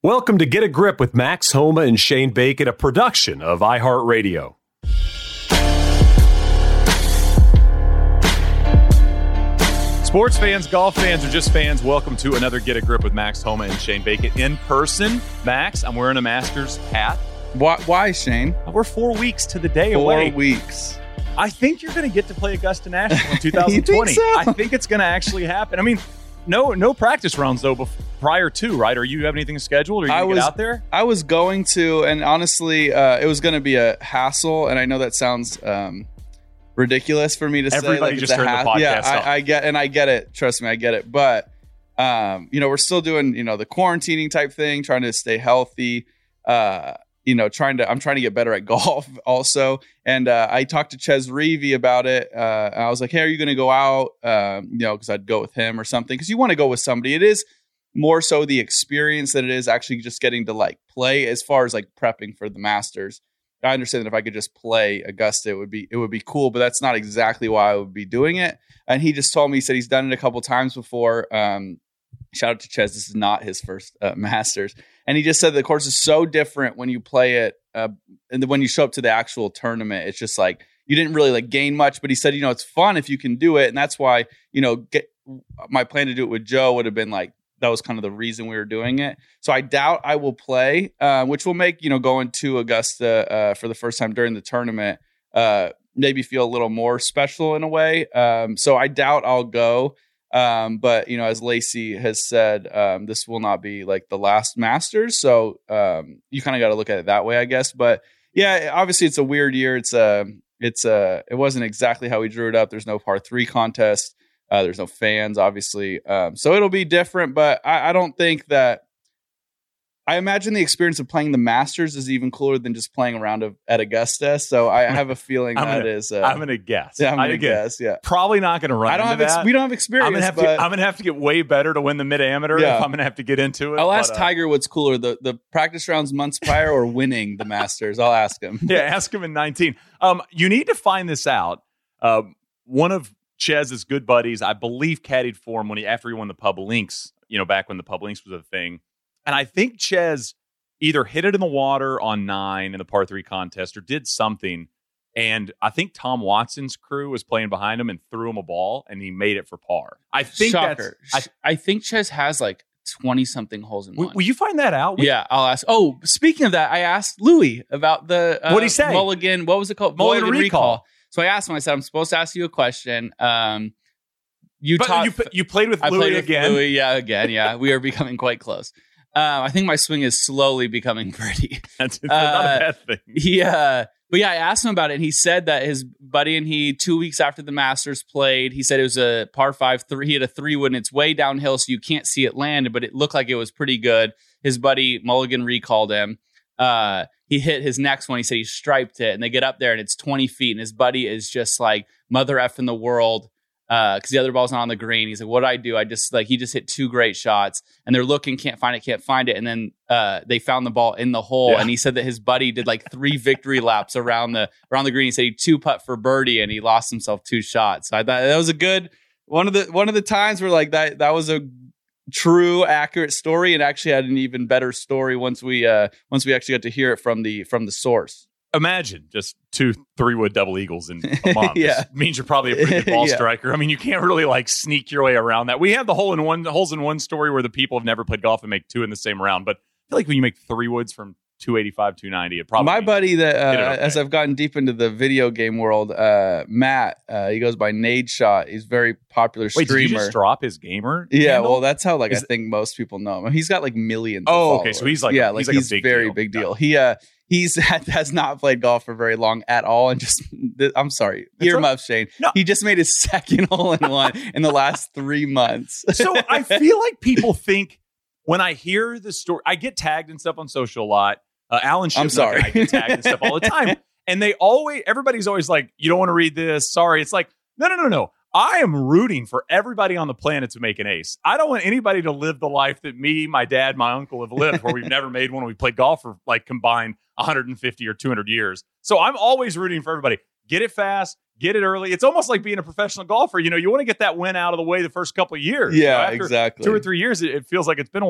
Welcome to Get a Grip with Max Homa and Shane Bacon, a production of iHeartRadio. Sports fans, golf fans, or just fans, welcome to another Get a Grip with Max Homa and Shane Bacon in person. Max, I'm wearing a Masters hat. Why, Shane? We're 4 weeks to the day away. 4 weeks. I think you're going to get to play Augusta National in 2020. You think so? I think it's going to actually happen. I mean, no practice rounds, though, prior to, right? Or you have anything scheduled? Or you get out there? I was going to, and honestly, it was going to be a hassle, and I know that sounds ridiculous for me to say. Everybody just turned the podcast off. I get it. Trust me, I get it. But, we're still doing, the quarantining type thing, trying to stay healthy, I'm trying to get better at golf also. And I talked to Ches Reavie about it. I was like, hey, are you going to go out? Because I'd go with him or something. Because you want to go with somebody. It is more so the experience than it is actually just getting to play as far as prepping for the Masters. I understand that if I could just play Augusta, it would be cool, but that's not exactly why I would be doing it. And he just told me, he said he's done it a couple times before. Shout out to Ches. This is not his first Masters. And he just said the course is so different when you play it. And then when you show up to the actual tournament, it's just you didn't really gain much. But he said, it's fun if you can do it. And that's why, my plan to do it with Joe would have been that was kind of the reason we were doing it. So I doubt I will play, which will make, going to Augusta for the first time during the tournament maybe feel a little more special in a way. So I doubt I'll go. But as Lacey has said, this will not be the last Masters. So, you kind of got to look at it that way, I guess. But yeah, obviously it's a weird year. It wasn't exactly how we drew it up. There's no par 3 contest. There's no fans, obviously. So it'll be different, but I don't think that. I imagine the experience of playing the Masters is even cooler than just playing around at Augusta. So I have a feeling I'm going to guess. Yeah, I'm going to guess. Yeah, probably not going to run. We don't have experience. I'm going to have to get way better to win the Mid-Amateur if I'm going to have to get into it. I'll ask Tiger what's cooler, the practice rounds months prior or winning the Masters. I'll ask him. Yeah, ask him in 19. You need to find this out. One of Chez's good buddies, I believe, caddied for him after he won the Pub Links. Back when the Pub Links was a thing. And I think Ches either hit it in the water on 9 in the par 3 contest or did something. And I think Tom Watson's crew was playing behind him and threw him a ball, and he made it for par. I think Shocker. I think Ches has 20-something holes in one. Will you find that out? Yeah, I'll ask. Oh, speaking of that, I asked Louis about the what'd he say? Mulligan. What was it called? Mulligan recall. So I asked him. I said, I'm supposed to ask you a question. You played with Louis again. Louis, again. Yeah, we are becoming quite close. I think my swing is slowly becoming pretty. That's not a bad thing. But I asked him about it, and he said that his buddy and he, 2 weeks after the Masters played, he said it was a par 5 3. He had a 3-wood, and it's way downhill, so you can't see it land, but it looked like it was pretty good. His buddy Mulligan recalled him. He hit his next one. He said he striped it, and they get up there, and it's 20 feet, and his buddy is just mother effing the world. Because the other ball's not on the green. He's like, what do I do? I just he just hit 2 great shots, and they're looking, can't find it. And then they found the ball in the hole. Yeah. And he said that his buddy did 3 victory laps around the green. He said he 2-putt for birdie, and he lost himself 2 shots. So I thought that was a good one of the times where that was a true, accurate story, and actually had an even better story once we actually got to hear it from the source. Imagine just 2 3-wood double eagles in a month. Yeah. Means you're probably a pretty good ball striker. I mean, you can't really sneak your way around that. We have the holes in one story where the people have never played golf and make 2 in the same round. But I feel like when you make 3 woods from 285, 290, it probably. My buddy that as I've gotten deep into the video game world, Matt, he goes by Nade Shot. He's a very popular streamer. Wait, did you just drop his gamer? Yeah, handle? well, that's how I think most people know him. I mean, he's got millions. Oh, of okay, so he's he's a big very deal. big deal. He has not played golf for very long at all, and I'm sorry, earmuffs, Shane. No. He just made his 2nd hole-in-one in the last 3 months. So I feel like people think when I hear the story, I get tagged and stuff on social a lot. Alan Shipman, I'm sorry, I get tagged and stuff all the time, and everybody's always like, "You don't want to read this." Sorry, it's no. I am rooting for everybody on the planet to make an ace. I don't want anybody to live the life that me, my dad, my uncle have lived, where we've never made one. We played golf for combined 150 or 200 years. So I'm always rooting for everybody. Get it fast, get it early. It's almost like being a professional golfer. You want to get that win out of the way the first couple of years. Yeah, exactly. 2 or 3 years, it feels like it's been a while.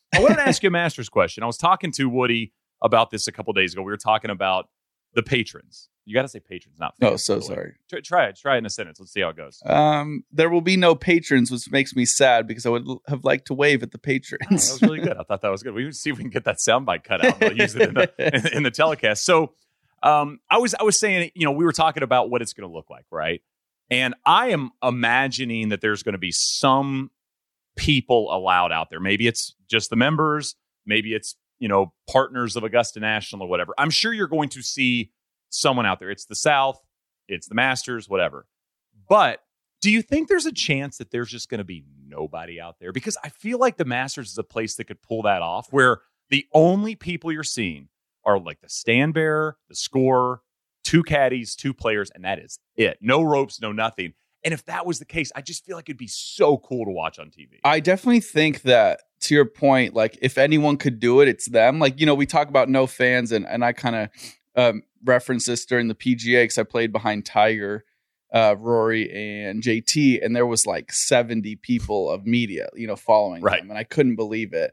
I wanted to ask you a Masters question. I was talking to Woody about this a couple days ago. We were talking about the patrons. You got to say patrons, not fans. Oh, so sorry. Try it in a sentence. Let's see how it goes. There will be no patrons, which makes me sad because I would have liked to wave at the patrons. Oh, that was really good. I thought that was good. We would see if we can get that soundbite cut out. We'll use it in the telecast. So I was saying, we were talking about what it's going to look like, right? And I am imagining that there's going to be some people allowed out there. Maybe it's just the members. Maybe it's, partners of Augusta National or whatever. I'm sure you're going to see someone out there. It's the South, it's the Masters, whatever. But do you think there's a chance that there's just going to be nobody out there? Because I feel like the Masters is a place that could pull that off, where the only people you're seeing are like the stand bearer, the scorer, 2 caddies, 2 players, and that is it. No ropes, no nothing. And if that was the case, I just feel like it'd be so cool to watch on TV. I definitely think that, to your point, like if anyone could do it, it's them. Like, we talk about no fans, and I kind of referenced this during the PGA because I played behind Tiger, Rory, and JT, and there was like 70 people of media, following them, and I couldn't believe it.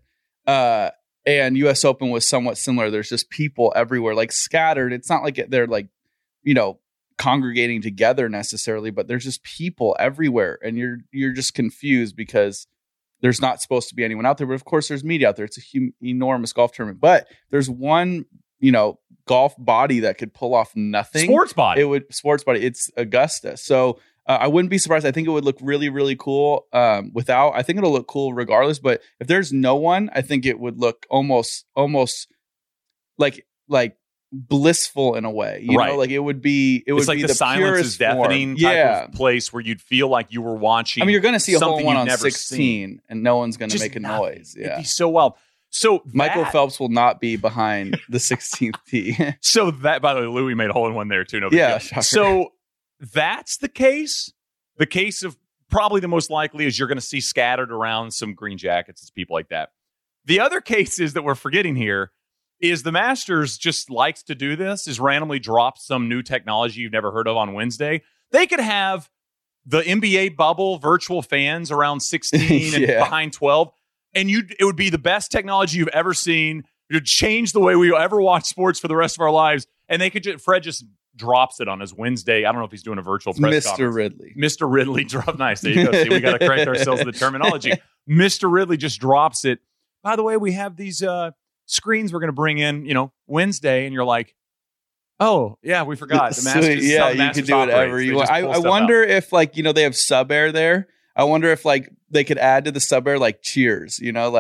And US Open was somewhat similar. There's just people everywhere, like scattered. It's not like they're like, congregating together necessarily, but there's just people everywhere, and you're just confused because there's not supposed to be anyone out there. But of course, there's media out there. It's a enormous golf tournament, but there's one, golf body that could pull off nothing. Sports body. It's Augusta. So I wouldn't be surprised. I think it would look really, really cool without. I think it'll look cool regardless. But if there's no one, I think it would look almost like blissful in a way. You know, like it would be. It's like be the silence is deafening type of place where you'd feel like you were watching. I mean, you're going to see a hole in one on 16, seen. and no one's going to make a nothing. noise. Yeah, it'd be so wild. So Michael Phelps will not be behind the 16th tee. So that, by the way, Louis made a hole in one there too. No, so that's the case. The case of probably the most likely is you're going to see scattered around some green jackets. It's people like that. The other cases that we're forgetting here is the Masters just likes to do this, is randomly drop some new technology you've never heard of on Wednesday. They could have the NBA bubble virtual fans around 16 and behind 12. And it would be the best technology you've ever seen. It would change the way we ever watch sports for the rest of our lives. And they could Fred just drops it on his Wednesday. I don't know if he's doing a virtual press conference. Mr. Ridley dropped. Nice. There you go. See, we got to correct ourselves with the terminology. Mr. Ridley just drops it. By the way, we have these screens we're going to bring in, Wednesday. And you're like, oh, yeah, we forgot. The Masters. Yeah, you can do whatever you want. I wonder if, they have sub air there. I wonder if they could add to the sub air cheers,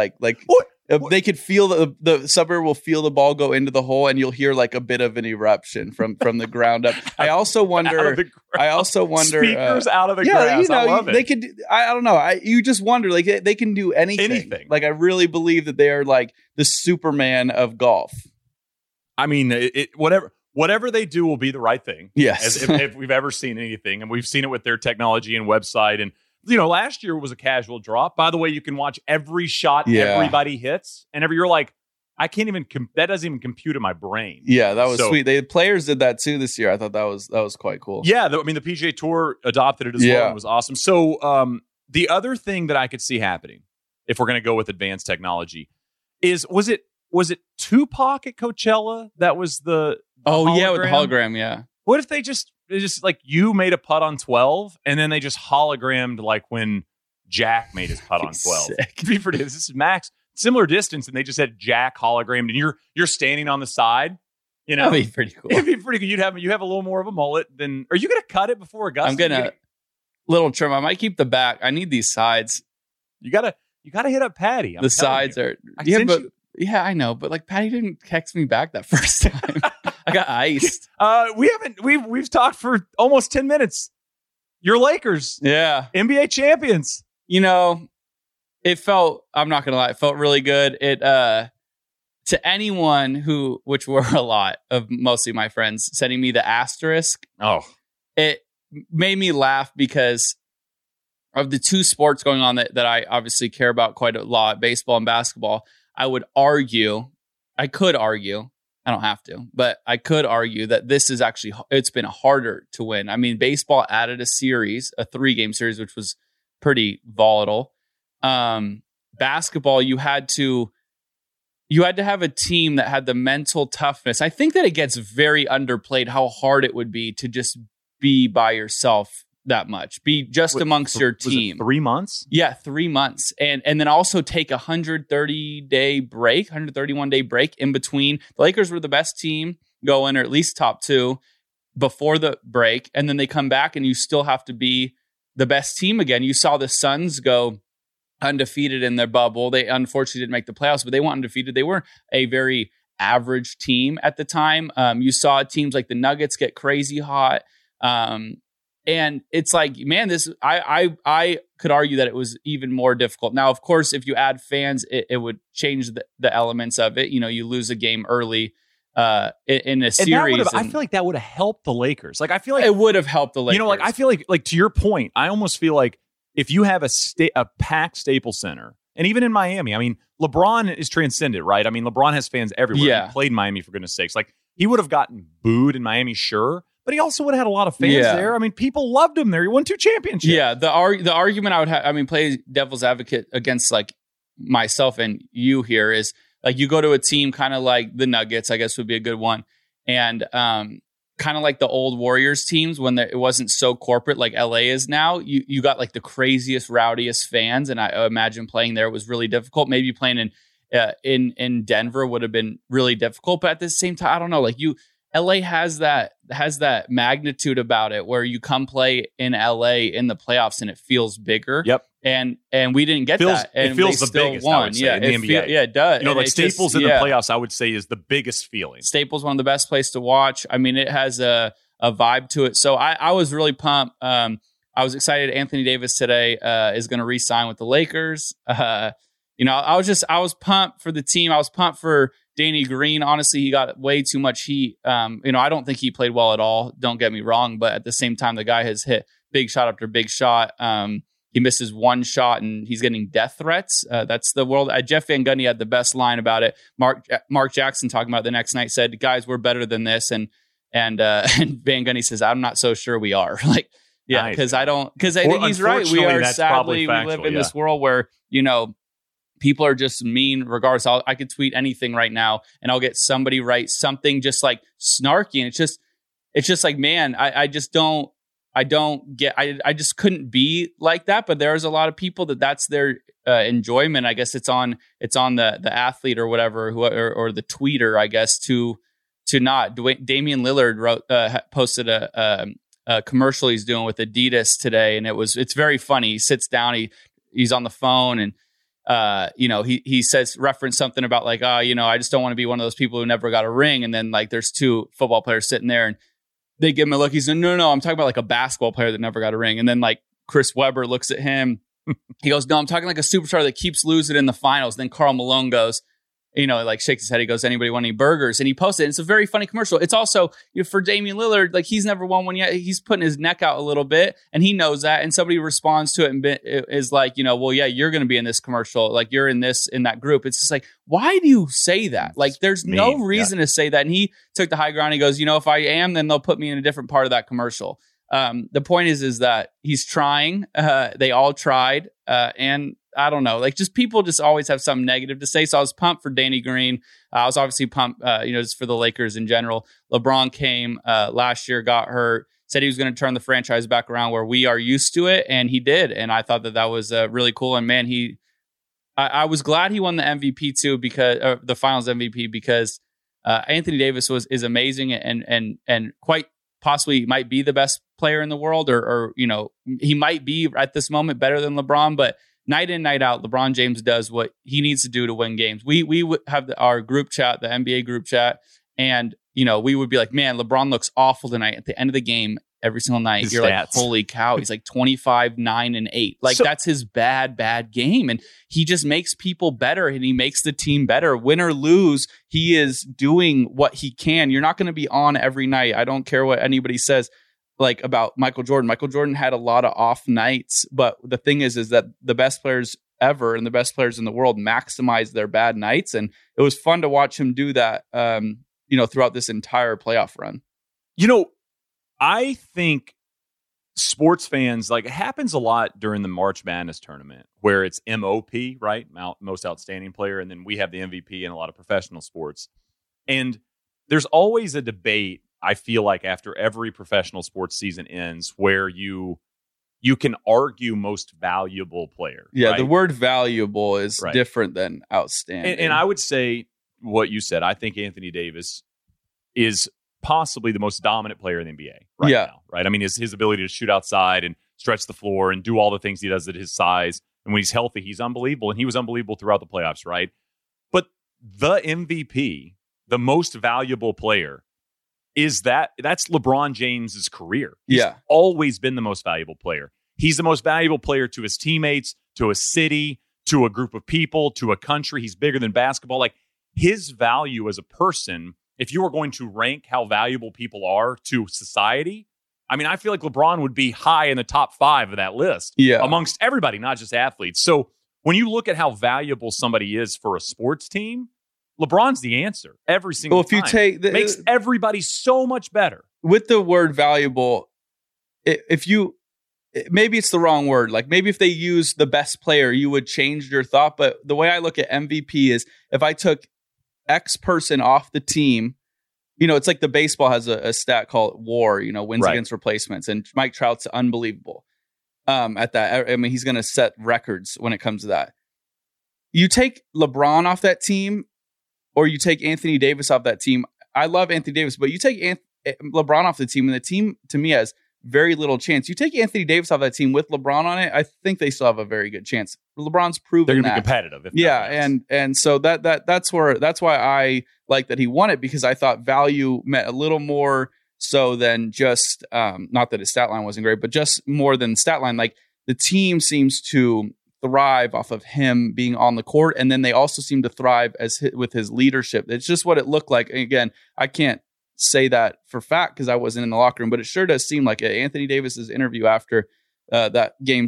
if they could feel the sub air will feel the ball go into the hole, and you'll hear a bit of an eruption from the ground up. I also wonder speakers out of the grass. I love it. They could. I don't know. You just wonder they can do anything. I really believe that they are the Superman of golf. I mean, whatever they do will be the right thing. Yes, if we've ever seen anything, and we've seen it with their technology and website and. Last year was a casual drop. By the way, you can watch every shot everybody hits. And you're like, I can't even, that doesn't even compute in my brain. Yeah, that was sweet. The players did that too this year. I thought that was quite cool. Yeah, the PGA Tour adopted it as well. It was awesome. So the other thing that I could see happening, if we're going to go with advanced technology, was it Tupac at Coachella? That was the hologram? Yeah, with the hologram, yeah. What if they just you made a putt on 12 and then they just hologrammed when Jack made his putt on 12. This is max similar distance, and they just had Jack hologrammed, and you're standing on the side. That'd be pretty cool. It'd be pretty cool. You have a little more of a mullet than. Are you going to cut it before Augusta? I'm gonna little trim. I might keep the back. I need these sides. You gotta hit up Patty. The sides are. Yeah, I know, but Patty didn't text me back that first time. I got iced. We've talked for almost 10 minutes. Your Lakers. Yeah. NBA champions. It felt, I'm not going to lie, it felt really good. It, to anyone which were a lot of mostly my friends, sending me the asterisk. Oh. It made me laugh because of the two sports going on that I obviously care about quite a lot, baseball and basketball. I could argue, I don't have to, but I could argue that this is it's been harder to win. I mean, baseball added a 3-game series, which was pretty volatile. Basketball, you had to you had to have a team that had the mental toughness. I think that it gets very underplayed how hard it would be to just be by yourself that much, be just amongst your team. 3 months? Yeah, 3 months. And then also take a 131-day break in between. The Lakers were the best team going, or at least top two, before the break. And then they come back and you still have to be the best team again. You saw the Suns go undefeated in their bubble. They unfortunately didn't make the playoffs, but they went undefeated. They weren't a very average team at the time. You saw teams like the Nuggets get crazy hot. And it's like, man, I could argue that it was even more difficult. Now, of course, if you add fans, it would change the elements of it. You lose a game early in a series. I feel like that would have helped the Lakers. Like, I feel like it would have helped the Lakers. I feel like to your point, I almost feel like if you have a packed Staples Center, and even in Miami, I mean, LeBron is transcendent, right? I mean, LeBron has fans everywhere. Yeah. He played in Miami, for goodness sakes. Like, he would have gotten booed in Miami, sure, but he also would have had a lot of fans there. I mean, people loved him there. He won 2 championships. Yeah, the argument I would have, I mean, play devil's advocate against like myself and you here is like you go to a team kind of like the Nuggets, I guess would be a good one, and kind of like the old Warriors teams when it wasn't so corporate like LA is now. You got like the craziest, rowdiest fans, and I imagine playing there was really difficult. Maybe playing in Denver would have been really difficult, but at the same time, I don't know. Like LA has that magnitude about it where you come play in LA in the playoffs and it feels bigger. Yep. And we didn't get that. And it feels the biggest, won. I would say, in the NBA. It does. Like Staples in the playoffs, I would say is the biggest feeling. Staples, one of the best places to watch. I mean, it has a vibe to it. So I was really pumped. I was excited. Anthony Davis today is going to re-sign with the Lakers. I was pumped for the team. I was pumped for Danny Green. Honestly, he got way too much heat. I don't think he played well at all. Don't get me wrong. But at the same time, the guy has hit big shot after big shot. He misses one shot and he's getting death threats. That's the world. Jeff Van Gundy had the best line about it. Mark Jackson talking about it the next night said, "Guys, we're better than this." And Van Gundy says, "I'm not so sure we are." Like, yeah, because I think he's right. We live in this world where people are just mean regardless. I could tweet anything right now and I'll get somebody write something just like snarky. And it's just like, man, I just couldn't be like that. But there's a lot of people that's their enjoyment. I guess it's on the athlete or whatever, or the tweeter, I guess, to not. Damian Lillard posted a commercial he's doing with Adidas today. And it's very funny. He sits down, he's on the phone and, he says, reference something about like, I just don't want to be one of those people who never got a ring. And then like, there's 2 football players sitting there and they give him a look. He's like, no, I'm talking about like a basketball player that never got a ring. And then like Chris Webber looks at him. He goes, no, I'm talking like a superstar that keeps losing in the finals. Then Karl Malone goes, like shakes his head. He goes, anybody want any burgers? And he posted it. It's a very funny commercial. It's also for Damian Lillard, like he's never won one yet. He's putting his neck out a little bit and he knows that. And somebody responds to it and is like, well, yeah, you're going to be in this commercial. Like you're in that group. It's just like, why do you say that? Like there's no reason to say that. And he took the high ground. He goes, if I am, then they'll put me in a different part of that commercial. The point is that he's trying. They all tried. And I don't know, like just people just always have something negative to say. So I was pumped for Danny Green. I was obviously pumped, just for the Lakers in general. LeBron came last year, got hurt, said he was going to turn the franchise back around where we are used to it. And he did. And I thought that was really cool. And man, I was glad he won the MVP too, because the finals MVP, because Anthony Davis is amazing and quite possibly might be the best player in the world, or he might be at this moment better than LeBron, but night in, night out, LeBron James does what he needs to do to win games. We would have our group chat, the NBA group chat, and we would be like, man, LeBron looks awful tonight. At the end of the game, every single night, you're like, holy cow, he's like 25, 9, and 8. Like that's his bad game, and he just makes people better, and he makes the team better. Win or lose, he is doing what he can. You're not going to be on every night. I don't care what anybody says. Like about Michael Jordan. Michael Jordan had a lot of off nights, but the thing is that the best players ever and the best players in the world maximize their bad nights. And it was fun to watch him do that, throughout this entire playoff run. I think sports fans, like, it happens a lot during the March Madness tournament where it's MOP, right? Most outstanding player. And then we have the MVP in a lot of professional sports. And there's always a debate, I feel like, after every professional sports season ends where you can argue most valuable player. Yeah, right? the word valuable is different than outstanding. And I would say what you said. I think Anthony Davis is possibly the most dominant player in the NBA right now. Right? I mean, his ability to shoot outside and stretch the floor and do all the things he does at his size. And when he's healthy, he's unbelievable. And he was unbelievable throughout the playoffs, right? But the MVP, the most valuable player, that's LeBron James's career. He's always been the most valuable player. He's the most valuable player to his teammates, to a city, to a group of people, to a country. He's bigger than basketball. Like, his value as a person, if you were going to rank how valuable people are to society, I mean, I feel like LeBron would be high in the top 5 of that list amongst everybody, not just athletes. So when you look at how valuable somebody is for a sports team, LeBron's the answer every single time. If you take makes everybody so much better. With the word valuable, maybe it's the wrong word. Like, maybe if they use the best player, you would change your thought. But the way I look at MVP is, if I took X person off the team, it's like the baseball has a stat called WAR, wins against replacements. And Mike Trout's unbelievable at that. I mean, he's going to set records when it comes to that. You take LeBron off that team, or you take Anthony Davis off that team. I love Anthony Davis, but you take LeBron off the team, and the team, to me, has very little chance. You take Anthony Davis off that team with LeBron on it, I think they still have a very good chance. LeBron's proven they're going to be competitive. And so that's why I like that he won it, because I thought value meant a little more so than just not that his stat line wasn't great, but just more than stat line. Like, the team seems to thrive off of him being on the court, and then they also seem to thrive with his leadership. It's just what it looked like. And again, I can't say that for fact because I wasn't in the locker room, but it sure does seem like Anthony Davis's interview after that game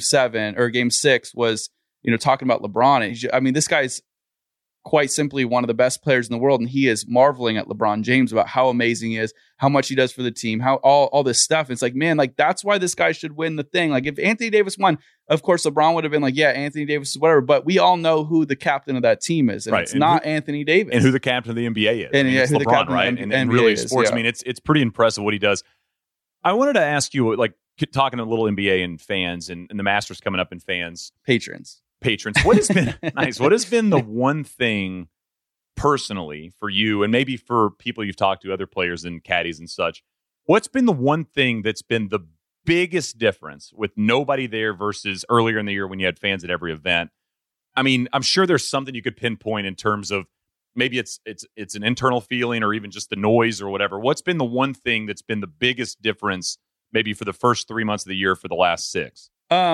6 was, talking about LeBron. I mean, this guy's quite simply one of the best players in the world, and he is marveling at LeBron James about how amazing he is, how much he does for the team, how all this stuff. It's like, man, like, that's why this guy should win the thing. Like, if Anthony Davis won, of course LeBron would have been like, yeah, Anthony Davis is whatever, but we all know who the captain of that team is, and it's not Anthony Davis, and who the captain of the NBA is, and it's who LeBron, the captain right? of the and NBA really is, sports. I mean, it's pretty impressive what he does. I wanted to ask you, like, talking to a little NBA and fans, and the Masters coming up, and fans, patrons. What has been nice? What has been the one thing personally for you, and maybe for people you've talked to, other players and caddies and such, what's been the one thing that's been the biggest difference with nobody there versus earlier in the year when you had fans at every event? I mean, I'm sure there's something you could pinpoint in terms of maybe it's an internal feeling or even just the noise or whatever. What's been the one thing that's been the biggest difference maybe for the first 3 months of the year for the last 6?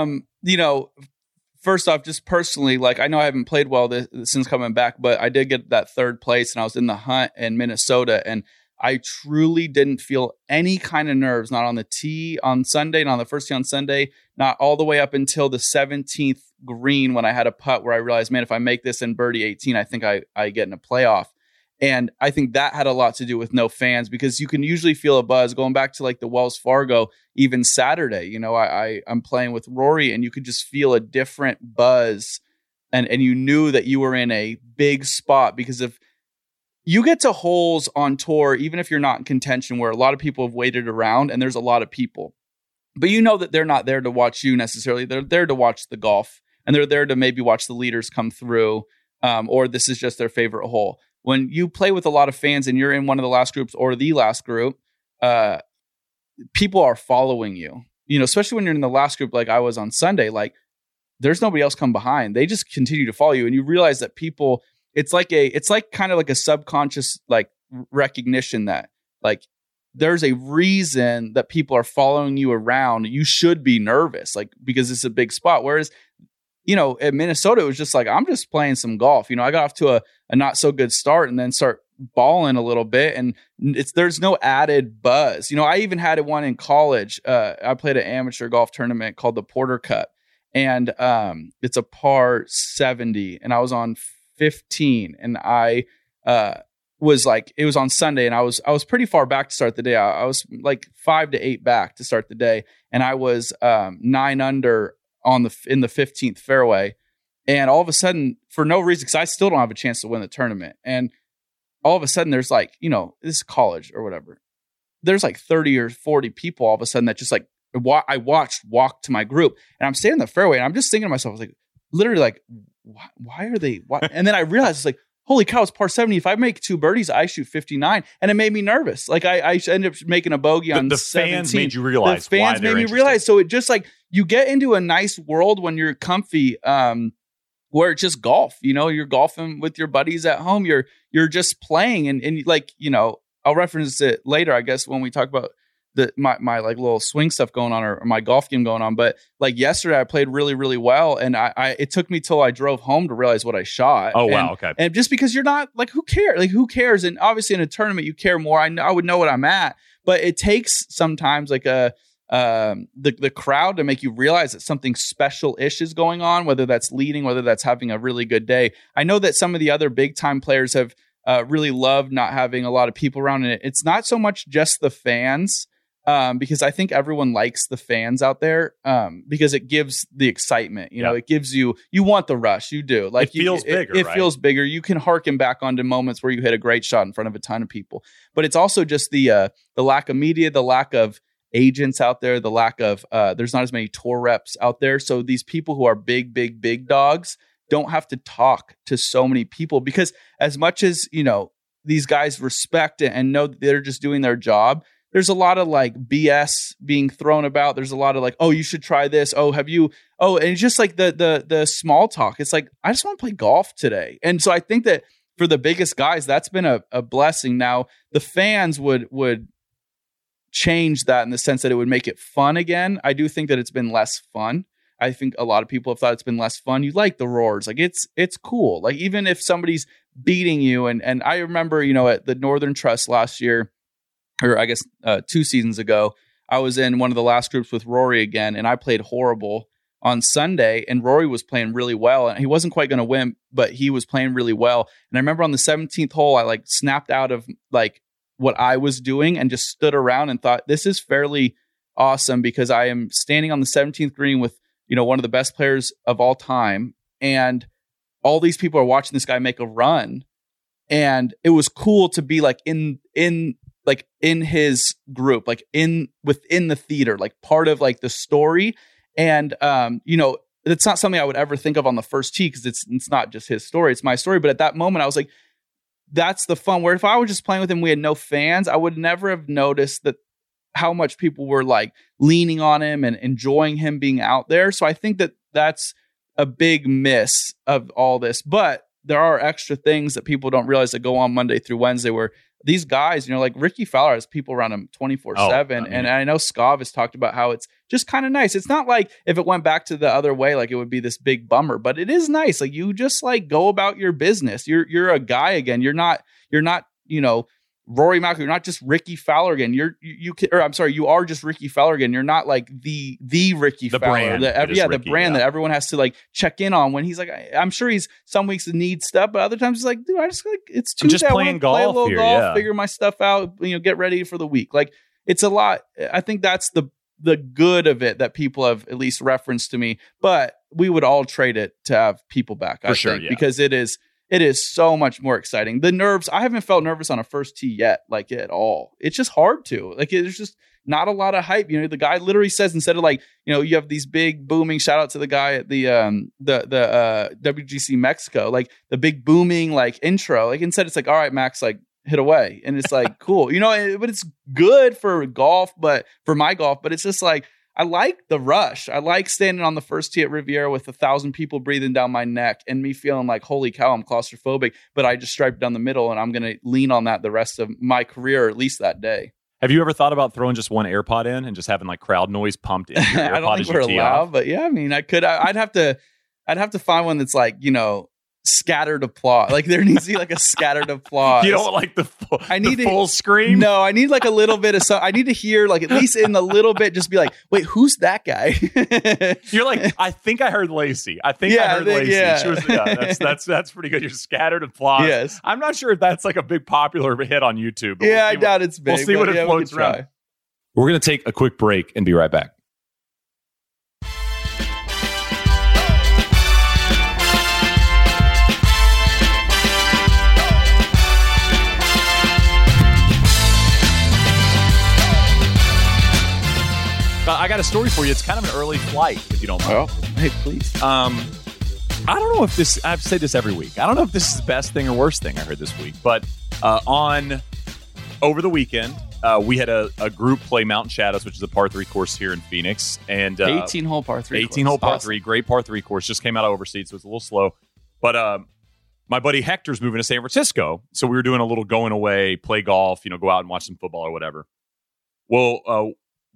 First off, just personally, like, I know I haven't played well since coming back, but I did get that 3rd place, and I was in the hunt in Minnesota, and I truly didn't feel any kind of nerves, not on the tee on Sunday, not on the first tee on Sunday, not all the way up until the 17th green when I had a putt where I realized, man, if I make this in birdie 18, I think I get in a playoff. And I think that had a lot to do with no fans, because you can usually feel a buzz going back to like the Wells Fargo, even Saturday. I'm playing with Rory, and you could just feel a different buzz, and you knew that you were in a big spot, because if you get to holes on tour, even if you're not in contention, where a lot of people have waited around and there's a lot of people, but you know that they're not there to watch you necessarily. They're there to watch the golf, and they're there to maybe watch the leaders come through, or this is just their favorite hole. When you play with a lot of fans and you're in one of the last groups or the last group, people are following you, especially when you're in the last group, like I was on Sunday, like there's nobody else come behind. They just continue to follow you. And you realize that people, it's like kind of like a subconscious, like, recognition that, like, there's a reason that people are following you around. You should be nervous, like, because it's a big spot. Whereas, at Minnesota, it was just like, I'm just playing some golf. I got off to a not so good start and then start balling a little bit. And there's no added buzz. I even had one in college. I played an amateur golf tournament called the Porter Cup. And it's a par 70. And I was on 15. And I was like, it was on Sunday, and I was pretty far back to start the day. I was like 5 to 8 back to start the day, and I was 9 under in the 15th fairway. And all of a sudden, for no reason, because I still don't have a chance to win the tournament, and all of a sudden there's like, this is college or whatever. There's like 30 or 40 people all of a sudden that just like I watched walk to my group, and I'm standing in the fairway, and I'm just thinking to myself, I was like, literally like, why are they? Why? And then I realized it's like, holy cow, it's par 70. If I make 2 birdies, I shoot 59. And it made me nervous. Like I ended up making a bogey on the 17. Fans made you realize. The fans made me realize. So it just like, you get into a nice world when you're comfy, where it's just golf. You're golfing with your buddies at home. You're just playing. And like, I'll reference it later, I guess, when we talk about my like little swing stuff going on, or my golf game going on. But like yesterday I played really, really well. And it took me till I drove home to realize what I shot. Oh, wow. Okay. And just because you're not like, who cares? Like, who cares? And obviously in a tournament you care more. I would know what I'm at, but it takes sometimes like the crowd to make you realize that something special-ish is going on, whether that's leading, whether that's having a really good day. I know that some of the other big time players have really loved not having a lot of people around, and it's not so much just the fans. Because I think everyone likes the fans out there, because it gives the excitement. It gives you want the rush. You do. Like, it feels bigger. It feels bigger. You can harken back onto moments where you hit a great shot in front of a ton of people. But it's also just the lack of media, the lack of agents out there, the lack of there's not as many tour reps out there. So these people who are big dogs don't have to talk to so many people, because as much as these guys respect it and know that they're just doing their job, there's a lot of like BS being thrown about. There's a lot of like, oh, you should try this. Oh, have you? Oh, and it's just like the small talk. It's like, I just want to play golf today. And so I think that for the biggest guys, that's been a blessing. Now the fans would change that in the sense that it would make it fun again. I do think that it's been less fun. I think a lot of people have thought it's been less fun. You like the roars. Like it's cool. Like even if somebody's beating you, and I remember, at the Northern Trust last year, or I guess 2 seasons ago, I was in one of the last groups with Rory again, and I played horrible on Sunday, and Rory was playing really well, and he wasn't quite going to win, but he was playing really well. And I remember on the 17th hole, I like snapped out of like what I was doing and just stood around and thought, this is fairly awesome, because I am standing on the 17th green with, one of the best players of all time, and all these people are watching this guy make a run. And it was cool to be like in his group, like within the theater, like part of like the story. And, it's not something I would ever think of on the first tee, because it's not just his story, it's my story. But at that moment I was like, that's the fun, where if I was just playing with him, we had no fans, I would never have noticed that how much people were like leaning on him and enjoying him being out there. So I think that that's a big miss of all this. But there are extra things that people don't realize that go on Monday through Wednesday, where these guys, like Ricky Fowler has people around him 24/7. And I know Scov has talked about how it's just kind of nice. It's not like if it went back to the other way, like it would be this big bummer, but it is nice. Like you just like go about your business. You're a guy again. You're not, Rory McIlroy. You're not just Ricky Fowler again. You are just Ricky Fowler again. You're not like the Ricky Fowler. The brand that everyone has to like check in on when he's like, I'm sure he's some weeks needs stuff, but other times he's like, dude, I just like, it's Tuesday. I'm just playing golf, play a little here, golf, figure my stuff out, get ready for the week. Like it's a lot. I think that's the good of it that people have at least referenced to me, but we would all trade it to have people back. I think, because it is so much more exciting. The nerves, I haven't felt nervous on a first tee yet, like at all. It's just hard to. Like, there's just not a lot of hype. The guy literally says, instead of like, you have these big booming, shout out to the guy at the WGC Mexico, like the big booming like intro. Like instead it's like, all right, Max, like hit away. And it's like, cool, but it's good for golf, but for my golf, but it's just like, I like the rush. I like standing on the first tee at Riviera with 1,000 people breathing down my neck and me feeling like, holy cow, I'm claustrophobic, but I just striped down the middle and I'm going to lean on that the rest of my career, or at least that day. Have you ever thought about throwing just one AirPod in and just having like crowd noise pumped into your AirPod? I don't think we're allowed, but yeah, I mean, I could. I'd have to find one that's like, scattered applause. Like there needs to be like a scattered applause. You don't like the full scream? No, I need like a little bit of I need to hear like at least in a little bit, just be like, wait, who's that guy? You're like, I think I heard Lacey. I heard Lacey. Yeah. She was, that's pretty good. Your scattered applause. Yes. I'm not sure if that's like a big popular hit on YouTube. But I doubt it's big. We'll see what it floats around. We're going to take a quick break and be right back. I got a story for you. It's kind of an early flight, if you don't mind. Oh, hey, please. I don't know if this, I've said this every week. I don't know if this is the best thing or worst thing I heard this week, but over the weekend, we had a group play Mountain Shadows, which is a par 3 course here in Phoenix. And 18-hole par 3 18-hole par 3, great par 3 course. Just came out of overseas, so it's a little slow. But my buddy Hector's moving to San Francisco, so we were doing a little going away, play golf, go out and watch some football or whatever. Well,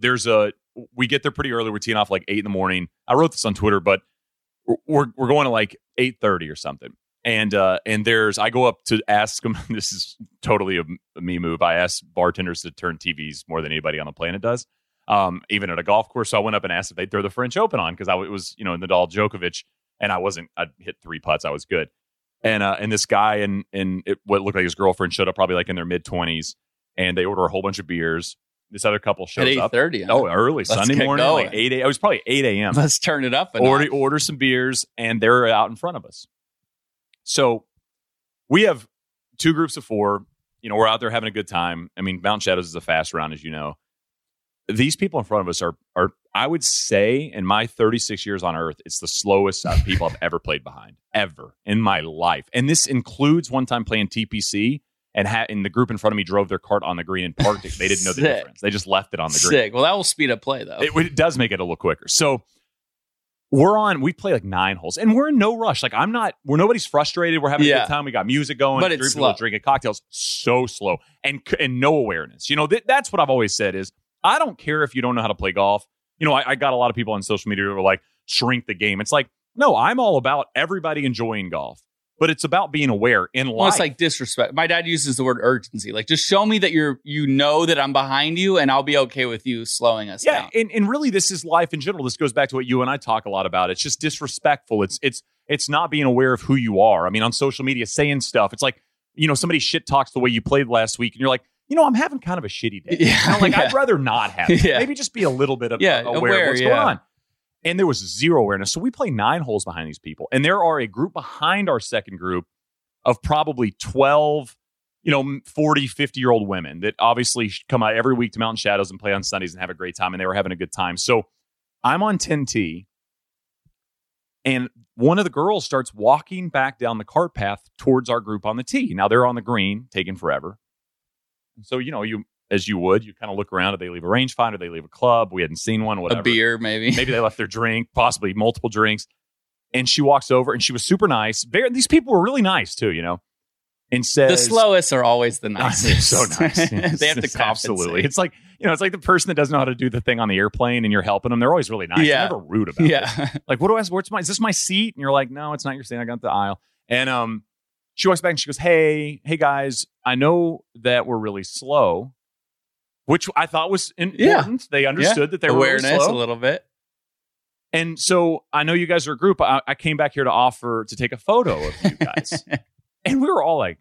we get there pretty early. We're teeing off like 8 a.m. I wrote this on Twitter, but we're going to like 8:30 or something. And I go up to ask them. This is totally a me move. I ask bartenders to turn TVs more than anybody on the planet does, even at a golf course. So I went up and asked if they'd throw the French Open on because it was Nadal Djokovic, and I hit 3 putts. I was good. And this guy and what looked like his girlfriend showed up probably like in their mid-20s, and they order a whole bunch of beers. This other couple shows up. At 8:30. Oh, early Sunday morning, like 8 a.m. It was probably 8 a.m. Let's turn it up. Order some beers, and they're out in front of us. So we have 2 groups of 4. We're out there having a good time. I mean, Mountain Shadows is a fast round, as you know. These people in front of us are I would say, in my 36 years on Earth, it's the slowest people I've ever played behind, ever in my life. And this includes one time playing TPC. And the group in front of me drove their cart on the green and parked it. They didn't know the difference. They just left it on the green. Sick. Well, that will speed up play, though. It does make it a little quicker. So we play like 9 holes, and we're in no rush. Like nobody's frustrated. We're having a good time. We got music going. But it's slow. Drinking cocktails. So slow. And no awareness. That's what I've always said is, I don't care if you don't know how to play golf. I got a lot of people on social media who are like, shrink the game. It's like, no, I'm all about everybody enjoying golf. But it's about being aware in life. Well, it's like disrespect. My dad uses the word urgency. Like, just show me that you know that I'm behind you, and I'll be okay with you slowing us down. Yeah, and really, this is life in general. This goes back to what you and I talk a lot about. It's just disrespectful. It's not being aware of who you are. I mean, on social media, saying stuff. It's like, somebody shit talks the way you played last week, and you're like, I'm having kind of a shitty day. Yeah, I'd rather not have it. Maybe just be a little bit aware of what's going on. And there was zero awareness. So we play 9 holes behind these people. And there are a group behind our second group of probably 12, 40, 50-year-old women that obviously come out every week to Mountain Shadows and play on Sundays and have a great time. And they were having a good time. So I'm on 10T. And one of the girls starts walking back down the cart path towards our group on the tee. Now they're on the green, taking forever. So, you kind of look around. Did they leave a rangefinder? Did they leave a club? We hadn't seen one, whatever. A beer, maybe. Maybe they left their drink, possibly multiple drinks. And she walks over, and she was super nice. These people were really nice, too, and says... The slowest are always the nicest. They're so nice. They have to compensate. Absolutely. It's like, it's like the person that doesn't know how to do the thing on the airplane, and you're helping them. They're always really nice. Yeah. They're never rude about it. Like, is this my seat? And you're like, no, it's not your seat. I got the aisle. And she walks back, and she goes, hey guys, I know that we're really slow. Which I thought was important. Yeah. They understood that they were awareness really slow. A little bit. And so I know you guys are a group. I came back here to take a photo of you guys. And we were all like,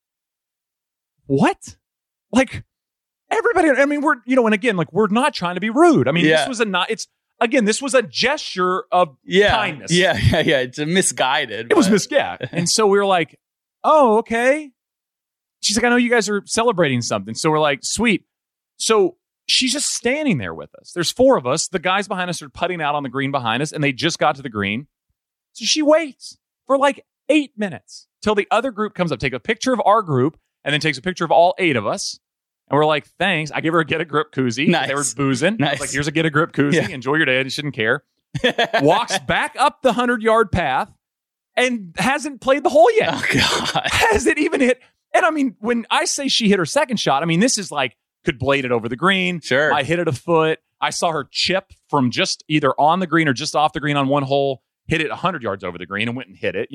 what? Like, everybody, I mean, and again, like, we're not trying to be rude. I mean, this was a gesture of kindness. Yeah. It's a misguided. It was misguided. And so we were like, oh, okay. She's like, I know you guys are celebrating something. So we're like, sweet. So she's just standing there with us. There's 4 of us. The guys behind us are putting out on the green behind us, and they just got to the green. So she waits for like 8 minutes till the other group comes up, take a picture of our group, and then takes a picture of all 8 of us. And we're like, thanks. I give her a get a grip koozie. Nice. They were boozing. Nice. I was like, here's a get a grip koozie. Yeah. Enjoy your day. I shouldn't care. Walks back up the 100-yard path and hasn't played the hole yet. Oh, God. Hasn't even hit. And I mean, when I say she hit her second shot, I mean, this is like, could blade it over the green. Sure. I hit it a foot. I saw her chip from just either on the green or just off the green on one hole, hit it 100 yards over the green and went and hit it,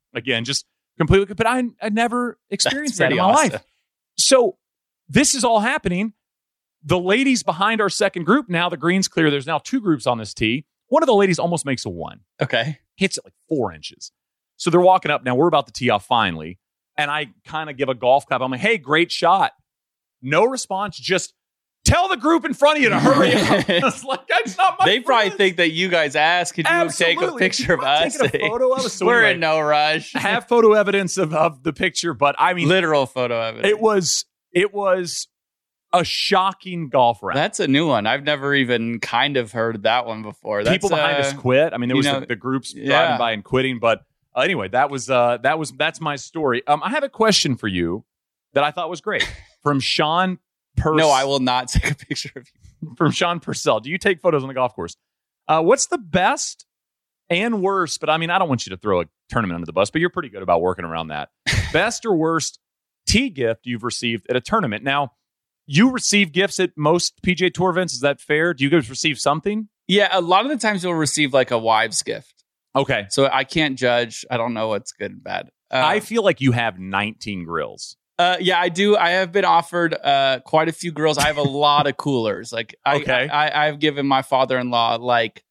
Again, just completely. But I never experienced that in my awesome. life. So this is all happening. The ladies behind our second group, now the green's clear. There's now 2 groups on this tee. One of the ladies almost makes a 1. Okay. Hits it like 4 inches. So they're walking up. Now we're about to tee off finally. And I kind of give a golf clap. I'm like, hey, great shot. No response. Just tell the group in front of you to hurry up. It's like, that's not my They probably friends. think that you guys asked, could you take a picture of us? Taking a photo of us. So We're anyway, in no rush. have photo evidence of the picture. But I mean, Literal photo evidence. it was a shocking golf round. That's a new one. I've never even kind of heard that one before. People behind us quit. I mean, there was the groups yeah. driving by and quitting. But anyway, that's my story. I have a question for you that I thought was great from Sean Purcell. No, I will not take a picture of you. From Sean Purcell. Do you take photos on the golf course? What's the best and worst? But I mean, I don't want you to throw a tournament under the bus, but you're pretty good about working around that. Best or worst tee gift you've received at a tournament? Now, you receive gifts at most PGA Tour events. Is that fair? Do you guys receive something? Yeah, a lot of the times you'll receive like a wives gift. Okay. So I can't judge. I don't know what's good and bad. I feel like you have 19 grills. Yeah, I do. I have been offered quite a few grills. I have a lot of coolers. Like, I've given my father-in-law like,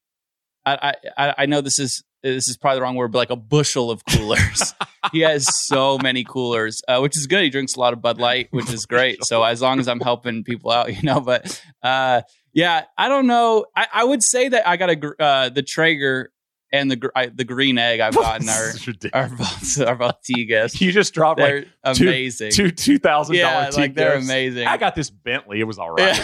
I know this is probably the wrong word, but like a bushel of coolers. He has so many coolers, which is good. He drinks a lot of Bud Light, which is great. So as long as I'm helping people out, But yeah, I don't know. I would say that I got the Traeger and the green egg I've gotten are both tea gifts. You just dropped they're like amazing. two $2,000 yeah, tea like they're gifts. amazing. I got this Bentley. It was all right.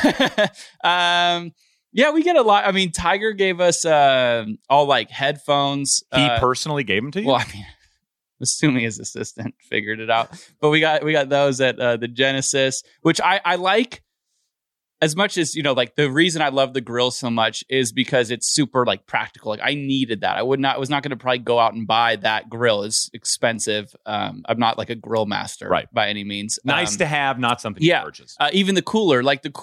Yeah, we get a lot. I mean, Tiger gave us all like headphones. He personally gave them to you? Well, I mean, assuming his assistant figured it out. But we got those at the Genesis, which I like. As much as, like the reason I love the grill so much is because it's super like practical. Like I needed that. I was not going to probably go out and buy that grill. It's expensive. I'm not like a grill master by any means. Nice to have, not something you purchase. Even the cooler,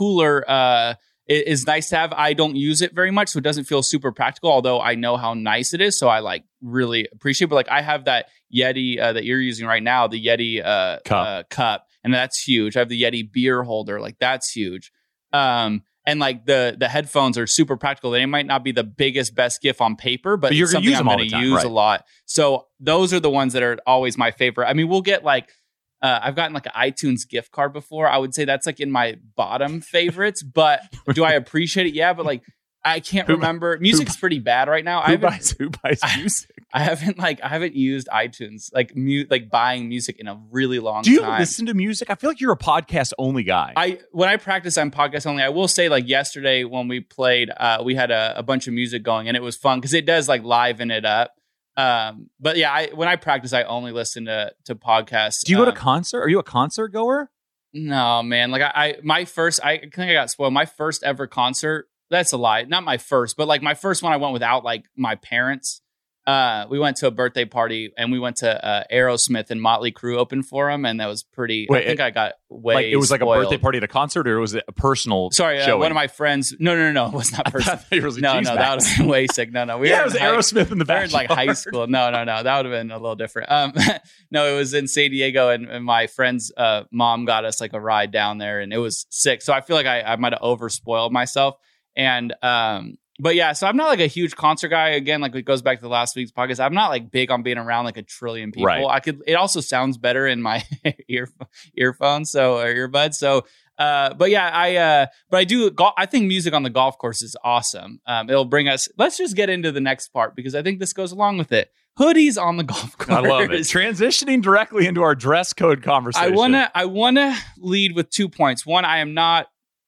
is nice to have. I don't use it very much, so it doesn't feel super practical, although I know how nice it is. So I like really appreciate it. But like I have that Yeti that you're using right now, the Yeti cup, and that's huge. I have the Yeti beer holder. Like that's huge. And like the headphones are super practical. They might not be the biggest, best gift on paper, but you're it's going to something I'm going to use a lot. So those are the ones that are always my favorite. I mean, we'll get like, I've gotten like an iTunes gift card before. I would say that's like in my bottom favorites, but do I appreciate it? Yeah. But like, I can't remember. Music's pretty bad right now. Who buys music? I haven't used iTunes, like buying music in a really long time. Do you listen to music? I feel like you're a podcast only guy. When I practice, I'm podcast only. I will say like yesterday when we played, we had a bunch of music going and it was fun because it does like liven it up. But yeah, when I practice, I only listen to podcasts. Do you go to concert? Are you a concert goer? No, man. Like I think I got spoiled. My first ever concert. That's a lie. Not my first, but like my first one I went without like my parents. We went to a birthday party and we went to Aerosmith and Motley Crue opened for them, and that was pretty. I think I got way like it was spoiled. like a birthday party at a concert, or was it a personal? Sorry, showing? One of my friends. No, it was not personal. It was like, no, that would have been way sick. No, we it was Aerosmith in the back. backyard. Like high school. No, that would have been a little different. No, it was in San Diego, and my friend's mom got us like a ride down there, and it was sick. So I feel like I might have overspoiled myself. And but yeah, so I'm not like a huge concert guy. Again, like it goes back to the last week's podcast. I'm not like big on being around like a trillion people. Right. It also sounds better in my earphones, or earbuds. So but yeah, but I do. I think music on the golf course is awesome. It'll bring us. Let's just get into the next part because I think this goes along with it. Hoodies on the golf course. I love it. Transitioning directly into our dress code conversation. I wanna lead with 2 points. One, I'm not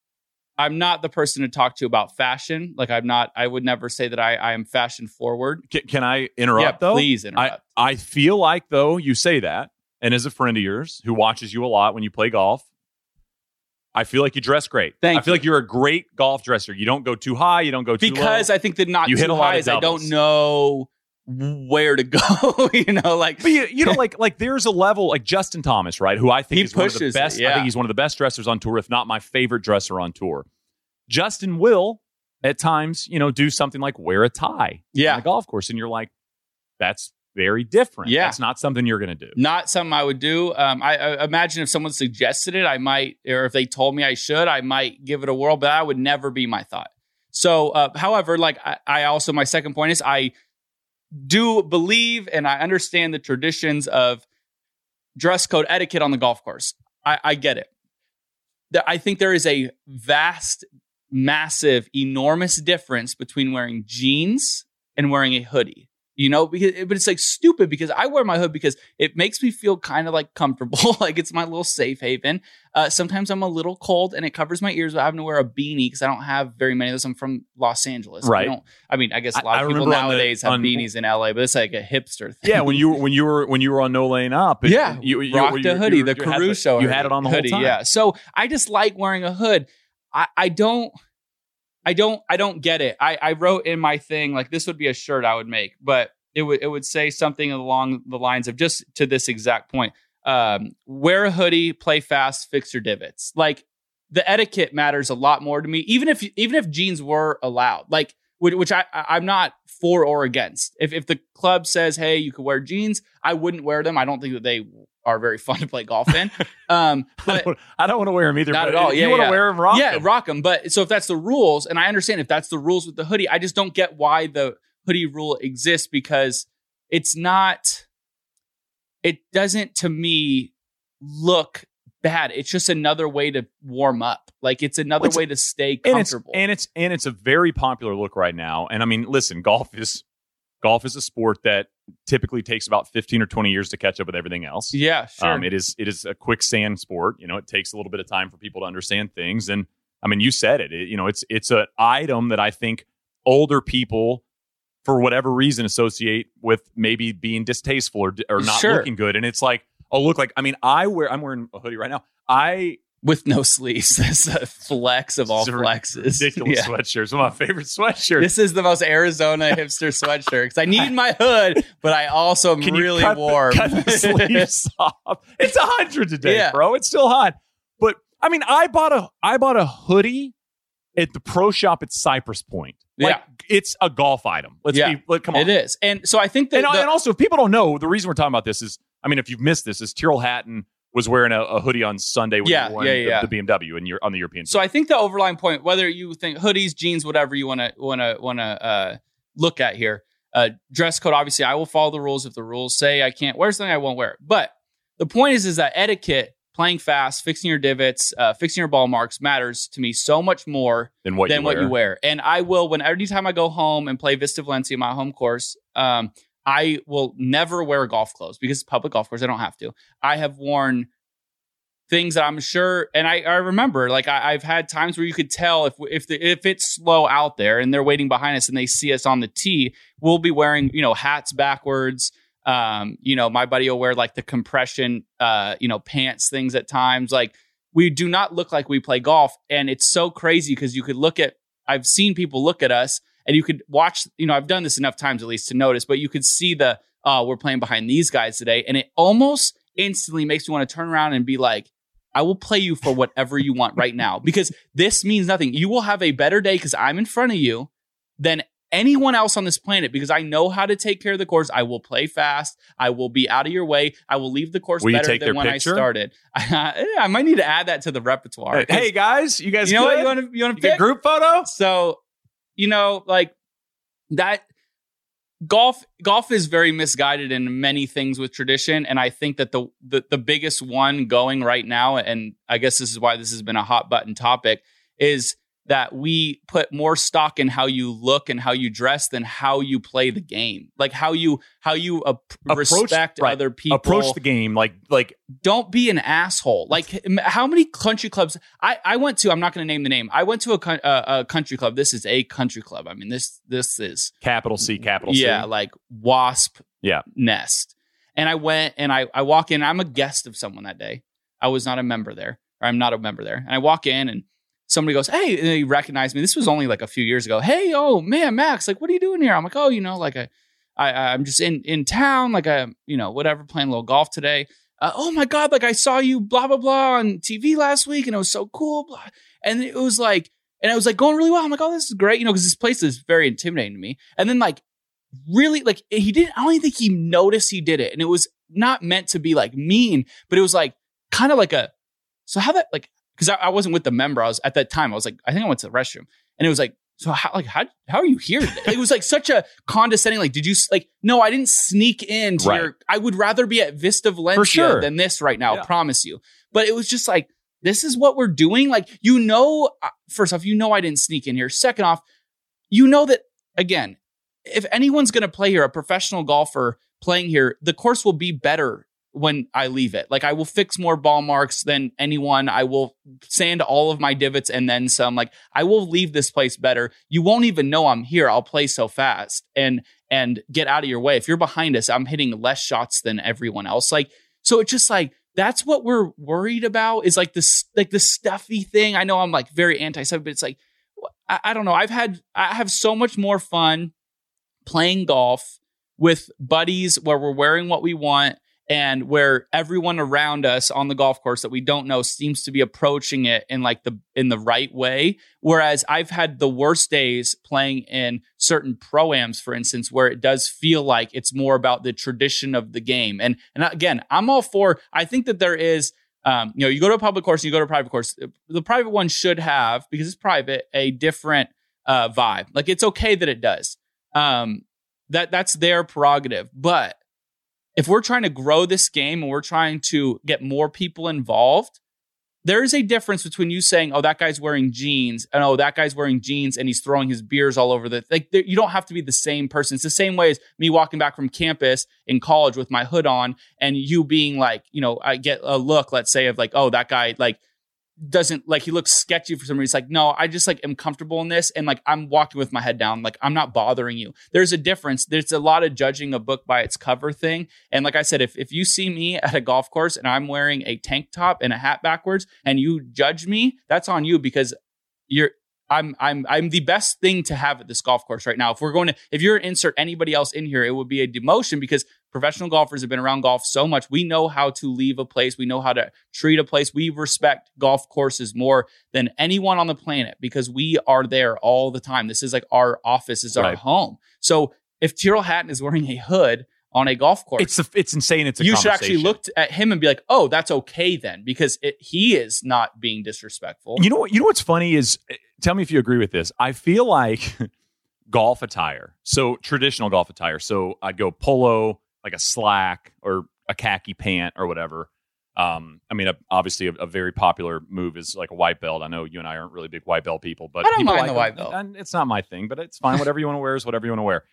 the person to talk to about fashion. Like I would never say that I am fashion forward. Can I interrupt though? Please interrupt. I feel like though you say that, and as a friend of yours who watches you a lot when you play golf, I feel like you dress great. I feel like you're a great golf dresser. You don't go too high. You don't go too low. Because I think that you hit too a lot high of is I doubles. don't know where to go. Like but you know like there's a level like Justin Thomas, right, who I think is one of the best. I think he's one of the best dressers on tour, if not my favorite dresser on tour. Justin will at times do something like wear a tie on the golf course, and you're like, that's very different. Yeah. That's not something you're going to do. Not something I would do. I imagine if someone suggested it, I might, or if they told me I should, I might give it a whirl, but that would never be my thought. So, however, like I also, my second point is I do believe and I understand the traditions of dress code etiquette on the golf course. I get it. I think there is a vast, massive, enormous difference between wearing jeans and wearing a hoodie. You know, but it's like stupid because I wear my hood because it makes me feel kind of like comfortable. Like it's my little safe haven. Sometimes I'm a little cold and it covers my ears, but I have to wear a beanie because I don't have very many of those. I'm from Los Angeles. Right. I guess a lot of people nowadays have beanies in LA, but it's like a hipster thing. Yeah. When you were on No Lane Up. You rocked a hoodie, the Caruso. You had it on the hoodie, whole time. Yeah. So I just like wearing a hood. I don't get it. I wrote in my thing, like this would be a shirt I would make, but it would say something along the lines of just to this exact point. Wear a hoodie, play fast, fix your divots. Like the etiquette matters a lot more to me, even if jeans were allowed, like which I'm not for or against. If the club says, hey, you could wear jeans, I wouldn't wear them. I don't think that they are very fun to play golf in. But I don't want to wear them either. Not at all. If you want to wear them, rock them. Rock them. But so if that's the rules, and I understand if that's the rules with the hoodie, I just don't get why the hoodie rule exists because it doesn't to me look bad. It's just another way to warm up. Like it's another way to stay comfortable. And it's a very popular look right now. And I mean, listen, golf is a sport that typically takes about 15 or 20 years to catch up with everything else. Yeah, sure. It is a quicksand sport. You know, it takes a little bit of time for people to understand things. And I mean, you said it. It's an item that I think older people, for whatever reason, associate with maybe being distasteful or not looking good. And it's like, oh, look, like, I mean, I'm wearing a hoodie right now. With no sleeves. That's a flex of all flexes. Ridiculous sweatshirts. One of my favorite sweatshirts. This is the most Arizona hipster sweatshirt because I need my hood, but I also am really warm. Cut the sleeves off. It's 100 today, bro. It's still hot. But I mean, I bought a hoodie at the pro shop at Cypress Point. Like, it's a golf item. Come on. It is. And so I think that... And also, if people don't know, the reason we're talking about this is, I mean, if you've missed this, is Tyrrell Hatton was wearing a hoodie on Sunday when he won the BMW and you're on the European Tour. So I think the overlying point, whether you think hoodies, jeans, whatever you want to look at here, dress code, obviously, I will follow the rules. If the rules say I can't wear something, I won't wear it. But the point is that etiquette, playing fast, fixing your divots, fixing your ball marks matters to me so much more than what you wear. And I will, anytime I go home and play Vista Valencia, my home course, I will never wear golf clothes because it's a public golf course. I don't have to. I have worn things that I'm sure, and I remember, like I've had times where you could tell if it's slow out there and they're waiting behind us and they see us on the tee, we'll be wearing hats backwards. My buddy will wear like the compression, pants things at times. Like we do not look like we play golf, and it's so crazy because you could I've seen people look at us. And you could watch, I've done this enough times at least to notice, but you could see we're playing behind these guys today. And it almost instantly makes me want to turn around and be like, I will play you for whatever you want right now, because this means nothing. You will have a better day because I'm in front of you than anyone else on this planet, because I know how to take care of the course. I will play fast. I will be out of your way. I will leave the course better than when I started. I might need to add that to the repertoire. Hey guys, you guys, what you want to pick? A group photo? So, like that golf is very misguided in many things with tradition. And I think that the biggest one going right now, and I guess this is why this has been a hot button topic, is that we put more stock in how you look and how you dress than how you play the game. Like how you respect other people. Approach the game. Like don't be an asshole. Like how many country clubs I went to, I'm not going to name the name. I went to a country club. This is a country club. I mean, this is capital C. Yeah. Like Wasp Nest. And I went and I walk in, I'm a guest of someone that day. I was not a member there, or I'm not a member there. And I walk in and somebody goes, hey, and they recognize me. This was only like a few years ago. Hey, oh man, Max, like, what are you doing here? I'm like, oh, like I'm just in town, like whatever, playing a little golf today. Oh my God, like I saw you blah, blah, blah on TV last week and it was so cool. Blah. And it was like going really well. I'm like, oh, this is great. Because this place is very intimidating to me. And then like really like he didn't, I don't even think he noticed he did it. And it was not meant to be like mean, but it was like kind of like so how that like, because I wasn't with the member. I was at that time, I was like, I think I went to the restroom, and it was like, so how are you here today? It was like such a condescending, like, did you like, no, I didn't sneak into I would rather be at Vista Valencia than this right now. I promise you. But it was just like, this is what we're doing. Like, first off, I didn't sneak in here. Second off, that again, if anyone's going to play here, a professional golfer playing here, the course will be better when I leave it. Like, I will fix more ball marks than anyone. I will sand all of my divots and then some. Like, I will leave this place better. You won't even know I'm here. I'll play so fast and get out of your way. If you're behind us, I'm hitting less shots than everyone else. Like, so it's just like, that's what we're worried about, is like this, like the stuffy thing. I know I'm like very anti-stuff, but it's like, I don't know. I have so much more fun playing golf with buddies where we're wearing what we want, and where everyone around us on the golf course that we don't know seems to be approaching it in the right way. Whereas I've had the worst days playing in certain pro-ams, for instance, where it does feel like it's more about the tradition of the game. And again, I'm all for, I think that there is, you go to a public course and you go to a private course. The private one should have, because it's private, a different vibe. Like, it's okay that it does. That's their prerogative. But if we're trying to grow this game and we're trying to get more people involved, there is a difference between you saying, oh, that guy's wearing jeans, and oh, that guy's wearing jeans and he's throwing his beers all over you don't have to be the same person. It's the same way as me walking back from campus in college with my hood on, and you being like, I get a look, let's say, of like, oh, that guy like doesn't, like, he looks sketchy for some reason. It's like, no, I just like am comfortable in this, and like I'm walking with my head down, like I'm not bothering you. There's a difference. There's a lot of judging a book by its cover thing. And like I said, if you see me at a golf course and I'm wearing a tank top and a hat backwards and you judge me, that's on you, because I'm the best thing to have at this golf course right now. If you're to insert anybody else in here, it would be a demotion, because professional golfers have been around golf so much. We know how to leave a place. We know how to treat a place. We respect golf courses more than anyone on the planet, because we are there all the time. This is like our office, is our home. So if Tyrrell Hatton is wearing a hood on a golf course, it's insane. You should actually look at him and be like, oh, that's okay then, because he is not being disrespectful. You know what's funny is, tell me if you agree with this. I feel like golf attire, so traditional golf attire. So I'd go polo, like a slack or a khaki pant or whatever. I mean, obviously a very popular move is like a white belt. I know you and I aren't really big white belt people, but I don't mind the white belt. And it's not my thing, but it's fine. Whatever you want to wear is whatever you want to wear.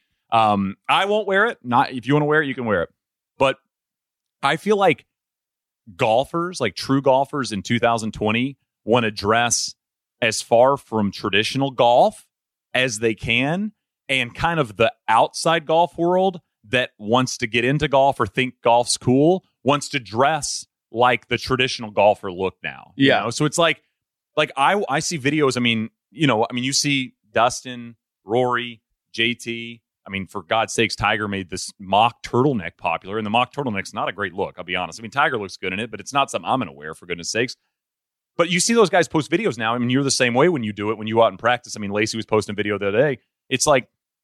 I won't wear it. Not if you want to wear it, you can wear it. But I feel like golfers, like true golfers in 2020, want to dress as far from traditional golf as they can, and kind of the outside golf world that wants to get into golf or think golf's cool wants to dress like the traditional golfer look now. Yeah. You know? So it's like I see videos. I mean, you see Dustin, Rory, JT. I mean, for God's sakes, Tiger made this mock turtleneck popular, and the mock turtleneck's not a great look, I'll be honest. I mean, Tiger looks good in it, but it's not something I'm going to wear, for goodness sakes. But you see those guys post videos now. I mean, you're the same way when you do it, when you go out and practice. I mean, Lacey was posting a video the other day. It's like,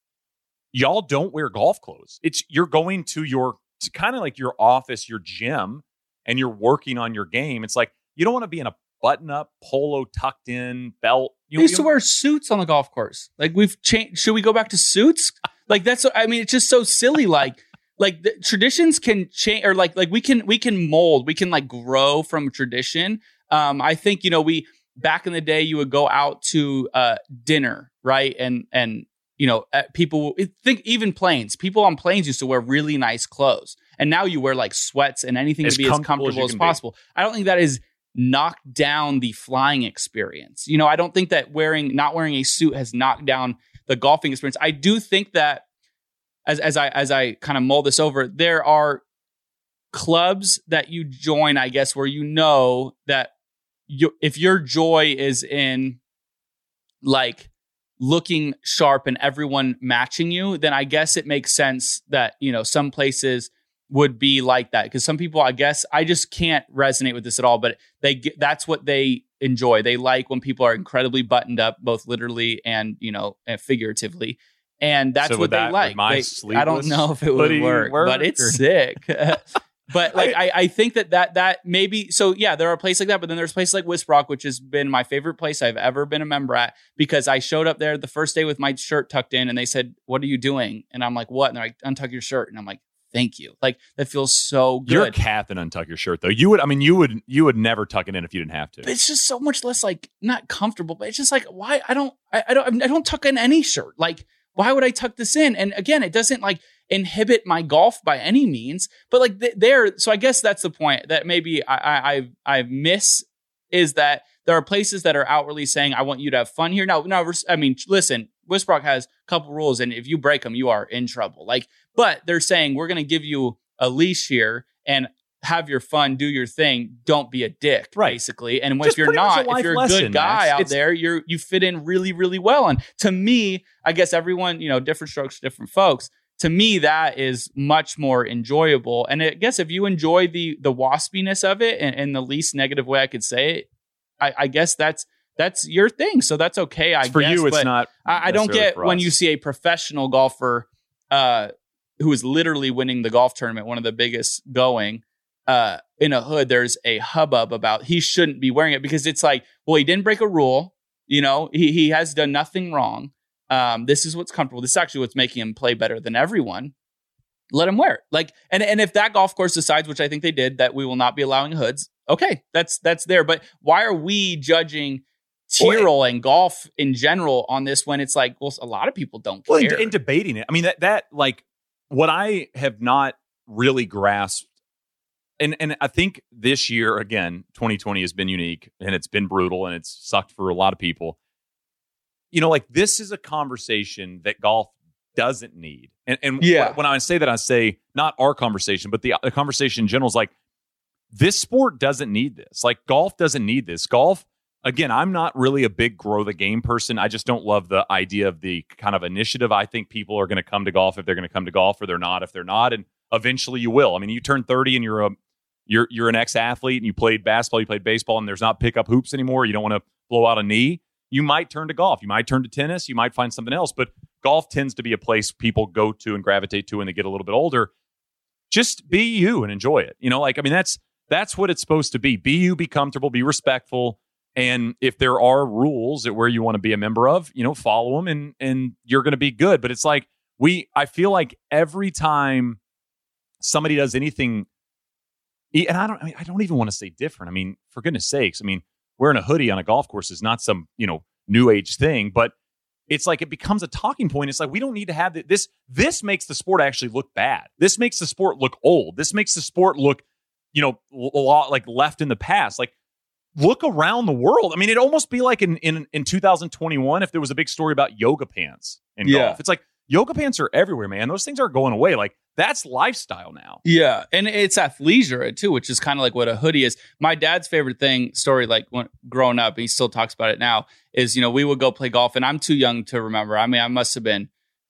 y'all don't wear golf clothes. You're going to kind of like your office, your gym, and you're working on your game. It's like, you don't want to be in a button-up, polo, tucked-in belt. We used to wear suits on the golf course. Like, we've changed. Should we go back to suits? Like, it's just so silly. Like the traditions can change, or like we can mold, we can like grow from tradition. I think, we back in the day, you would go out to dinner, right? And people think, even planes, people on planes used to wear really nice clothes. And now you wear like sweats and anything to be as comfortable as possible. I don't think that is knocked down the flying experience. I don't think that not wearing a suit has knocked down the golfing experience. I do think that as I kind of mull this over, there are clubs that you join, I guess, where that if your joy is in like looking sharp and everyone matching you, then I guess it makes sense that, some places would be like that. Because some people, I guess, I just can't resonate with this at all, but that's what they enjoy. They like when people are incredibly buttoned up, both literally and, and figuratively. And that's So what they like. I don't know if it would work, but it's sick. But like, I think that maybe, so yeah, there are places like that, but then there's places like Wisprock, which has been my favorite place I've ever been a member at, because I showed up there the first day with my shirt tucked in and they said, "What are you doing?" And I'm like, "What?" And they're like, "Untuck your shirt." And I'm like, "Thank you." Like, that feels so good. You're a cat and untuck your shirt though. You would never tuck it in if you didn't have to. But it's just so much less, like, not comfortable, but it's just like, why? I don't tuck in any shirt. Like, why would I tuck this in? And again, it doesn't like inhibit my golf by any means, but like so I guess that's the point that maybe I miss, is that there are places that are outwardly saying, "I want you to have fun here." Now, I mean, listen, Wisprock has a couple rules, and if you break them, you are in trouble. Like, but they're saying, "We're going to give you a leash here and have your fun, do your thing. Don't be a dick," right? Basically. And Just if you're not, if you're a good guy out there, you fit in really, really well. And to me, I guess everyone, different strokes, different folks. To me, that is much more enjoyable. And I guess if you enjoy the waspiness of it in the least negative way I could say it, I guess that's your thing. So that's okay. For you, it's not. I don't get when you see a professional golfer who is literally winning the golf tournament, one of the biggest going, in a hood, there's a hubbub about he shouldn't be wearing it, because it's like, well, he didn't break a rule. He has done nothing wrong. This is what's comfortable. This is actually what's making him play better than everyone. Let him wear it. Like, and if that golf course decides, which I think they did, that we will not be allowing hoods, okay, that's there. But why are we judging Tyrrell and golf in general on this when it's like, well, a lot of people don't care. Well, in debating it, I mean, that like what I have not really grasped, and I think this year, again, 2020 has been unique and it's been brutal and it's sucked for a lot of people. Like, this is a conversation that golf doesn't need. And yeah. When I say that, I say not our conversation, but the conversation in general is like, this sport doesn't need this. Like, golf doesn't need this. Golf, again, I'm not really a big grow the game person. I just don't love the idea of the kind of initiative. I think people are going to come to golf if they're going to come to golf, or they're not if they're not. And eventually you will. I mean, you turn 30 and you're an ex-athlete and you played basketball, you played baseball, and there's not pickup hoops anymore. You don't want to blow out a knee. You might turn to golf. You might turn to tennis. You might find something else. But golf tends to be a place people go to and gravitate to when they get a little bit older. Just be you and enjoy it. That's what it's supposed to be. Be you, be comfortable, be respectful. And if there are rules where you want to be a member of, follow them and you're going to be good. But it's like I feel like every time somebody does anything, and I don't even want to say different. I mean, for goodness sakes, wearing a hoodie on a golf course is not some, new age thing, but it's like it becomes a talking point. It's like, we don't need to have this. This makes the sport actually look bad. This makes the sport look old. This makes the sport look, a lot like left in the past. Like, look around the world. It'd almost be like in 2021 if there was a big story about yoga pants in golf. It's like, yoga pants are everywhere, man. Those things aren't going away. Like, that's lifestyle now. Yeah. And it's athleisure too, which is kind of like what a hoodie is. My dad's favorite story, like when growing up, he still talks about it now, is, we would go play golf, and I'm too young to remember. I must have been,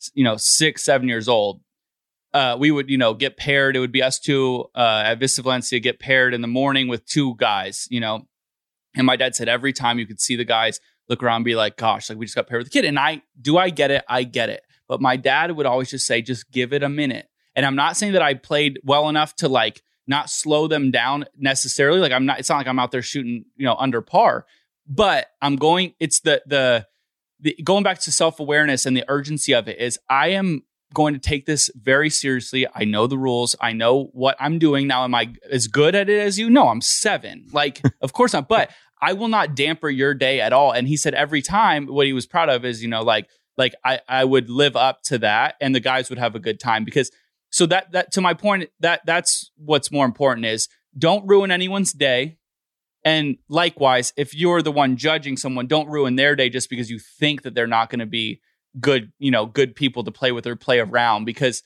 6, 7 years old. We would, get paired. It would be us two at Vista Valencia, get paired in the morning with two guys, And my dad said every time you could see the guys look around and be like, gosh, like, we just got paired with a kid. And I get it. I get it. But my dad would always just say, just give it a minute. And I'm not saying that I played well enough to like not slow them down necessarily. Like, it's not like I'm out there shooting, under par, but it's the going back to self-awareness and the urgency of it is, I am going to take this very seriously. I know the rules. I know what I'm doing now. Am I as good at it as you? No, I'm 7. Like, of course not, but I will not damper your day at all. And he said every time, what he was proud of is, like I would live up to that, and the guys would have a good time. Because so that to my point, that's what's more important is, don't ruin anyone's day. And likewise, if you're the one judging someone, don't ruin their day just because you think that they're not going to be good, good people to play with or play around. Because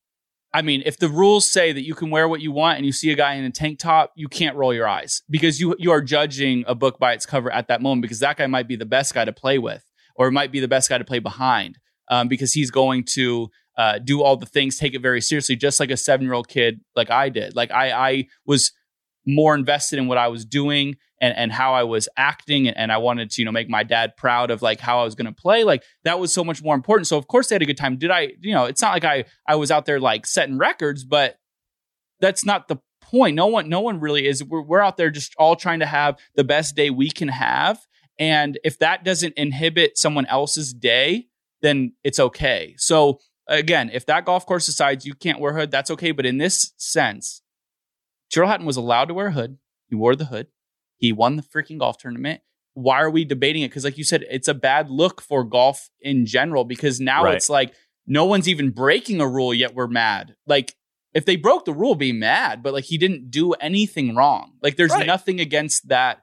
if the rules say that you can wear what you want and you see a guy in a tank top, you can't roll your eyes, because you are judging a book by its cover at that moment, because that guy might be the best guy to play with, or it might be the best guy to play behind, because he's going to do all the things, take it very seriously, just like a 7-year-old kid like I did. Like, I was more invested in what I was doing and how I was acting. And I wanted to, make my dad proud of like how I was going to play. Like that was so much more important. So of course they had a good time. Did I, it's not like I was out there like setting records, but that's not the point. No one really is. We're out there just all trying to have the best day we can have. And if that doesn't inhibit someone else's day, then it's okay. So again, if that golf course decides you can't wear a hood, that's okay. But in this sense, Tyrrell Hatton was allowed to wear a hood. He wore the hood. He won the freaking golf tournament. Why are we debating it? Because like you said, it's a bad look for golf in general, because now It's like no one's even breaking a rule yet we're mad. Like if they broke the rule, be mad, but like he didn't do anything wrong. Like there's nothing against that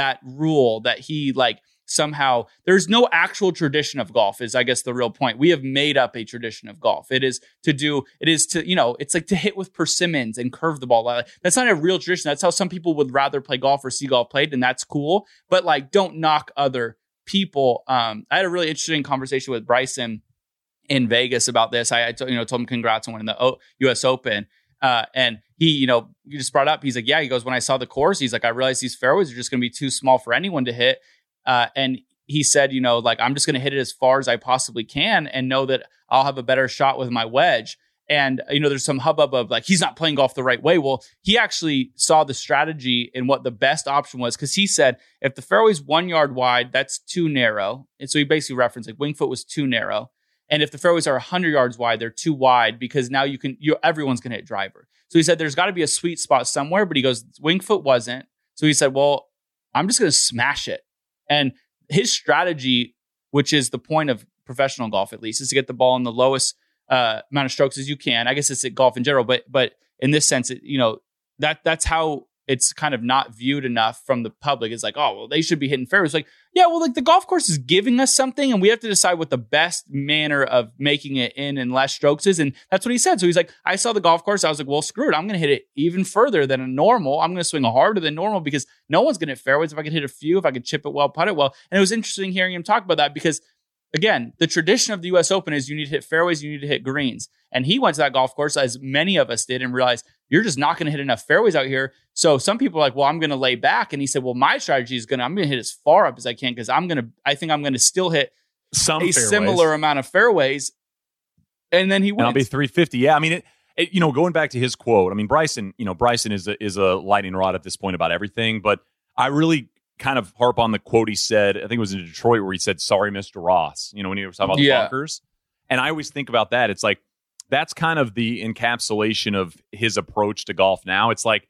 rule that he like somehow, there's no actual tradition of golf is I guess the real point. We have made up a tradition of golf. It is to it's like to hit with persimmons and curve the ball. Like, that's not a real tradition. That's how some people would rather play golf or see golf played, and that's cool. But like, don't knock other people. I had a really interesting conversation with Bryson in Vegas about this. I told him congrats on winning the U.S. Open. And he, you just brought up, he's like, yeah, he goes, when I saw the course, he's like, I realized these fairways are just going to be too small for anyone to hit. And he said, like, I'm just going to hit it as far as I possibly can and know that I'll have a better shot with my wedge. And, there's some hubbub of like, he's not playing golf the right way. Well, he actually saw the strategy and what the best option was. Cause he said, if the fairway's 1 yard wide, that's too narrow. And so he basically referenced like Winged Foot was too narrow. And if the fairways are 100 yards wide, they're too wide because now everyone's going to hit driver. So he said, there's got to be a sweet spot somewhere, but he goes, Winged Foot wasn't. So he said, well, I'm just going to smash it. And his strategy, which is the point of professional golf, at least, is to get the ball in the lowest amount of strokes as you can. I guess it's at golf in general, but in this sense, that's how it's kind of not viewed enough from the public. It's like, oh, well, they should be hitting fairways. Like, yeah, well, like the golf course is giving us something, and we have to decide what the best manner of making it in less strokes is. And that's what he said. So he's like, I saw the golf course. I was like, well, screw it. I'm going to hit it even further than a normal. I'm going to swing harder than normal because no one's going to hit fairways. If I could hit a few, if I could chip it well, putt it well. And it was interesting hearing him talk about that because, again, the tradition of the U.S. Open is you need to hit fairways, you need to hit greens. And he went to that golf course, as many of us did, and realized you're just not going to hit enough fairways out here. So some people are like, well, I'm going to lay back. And he said, well, my strategy is I'm going to hit as far up as I can because I think I'm going to still hit similar amount of fairways. And then he wins. And I'll be 350. Yeah, I mean, going back to his quote, I mean, Bryson is a lightning rod at this point about everything. But I really kind of harp on the quote he said, I think it was in Detroit, where he said, sorry, Mr. Ross, when he was talking about the bunkers. And I always think about that. It's like, that's kind of the encapsulation of his approach to golf now. It's like,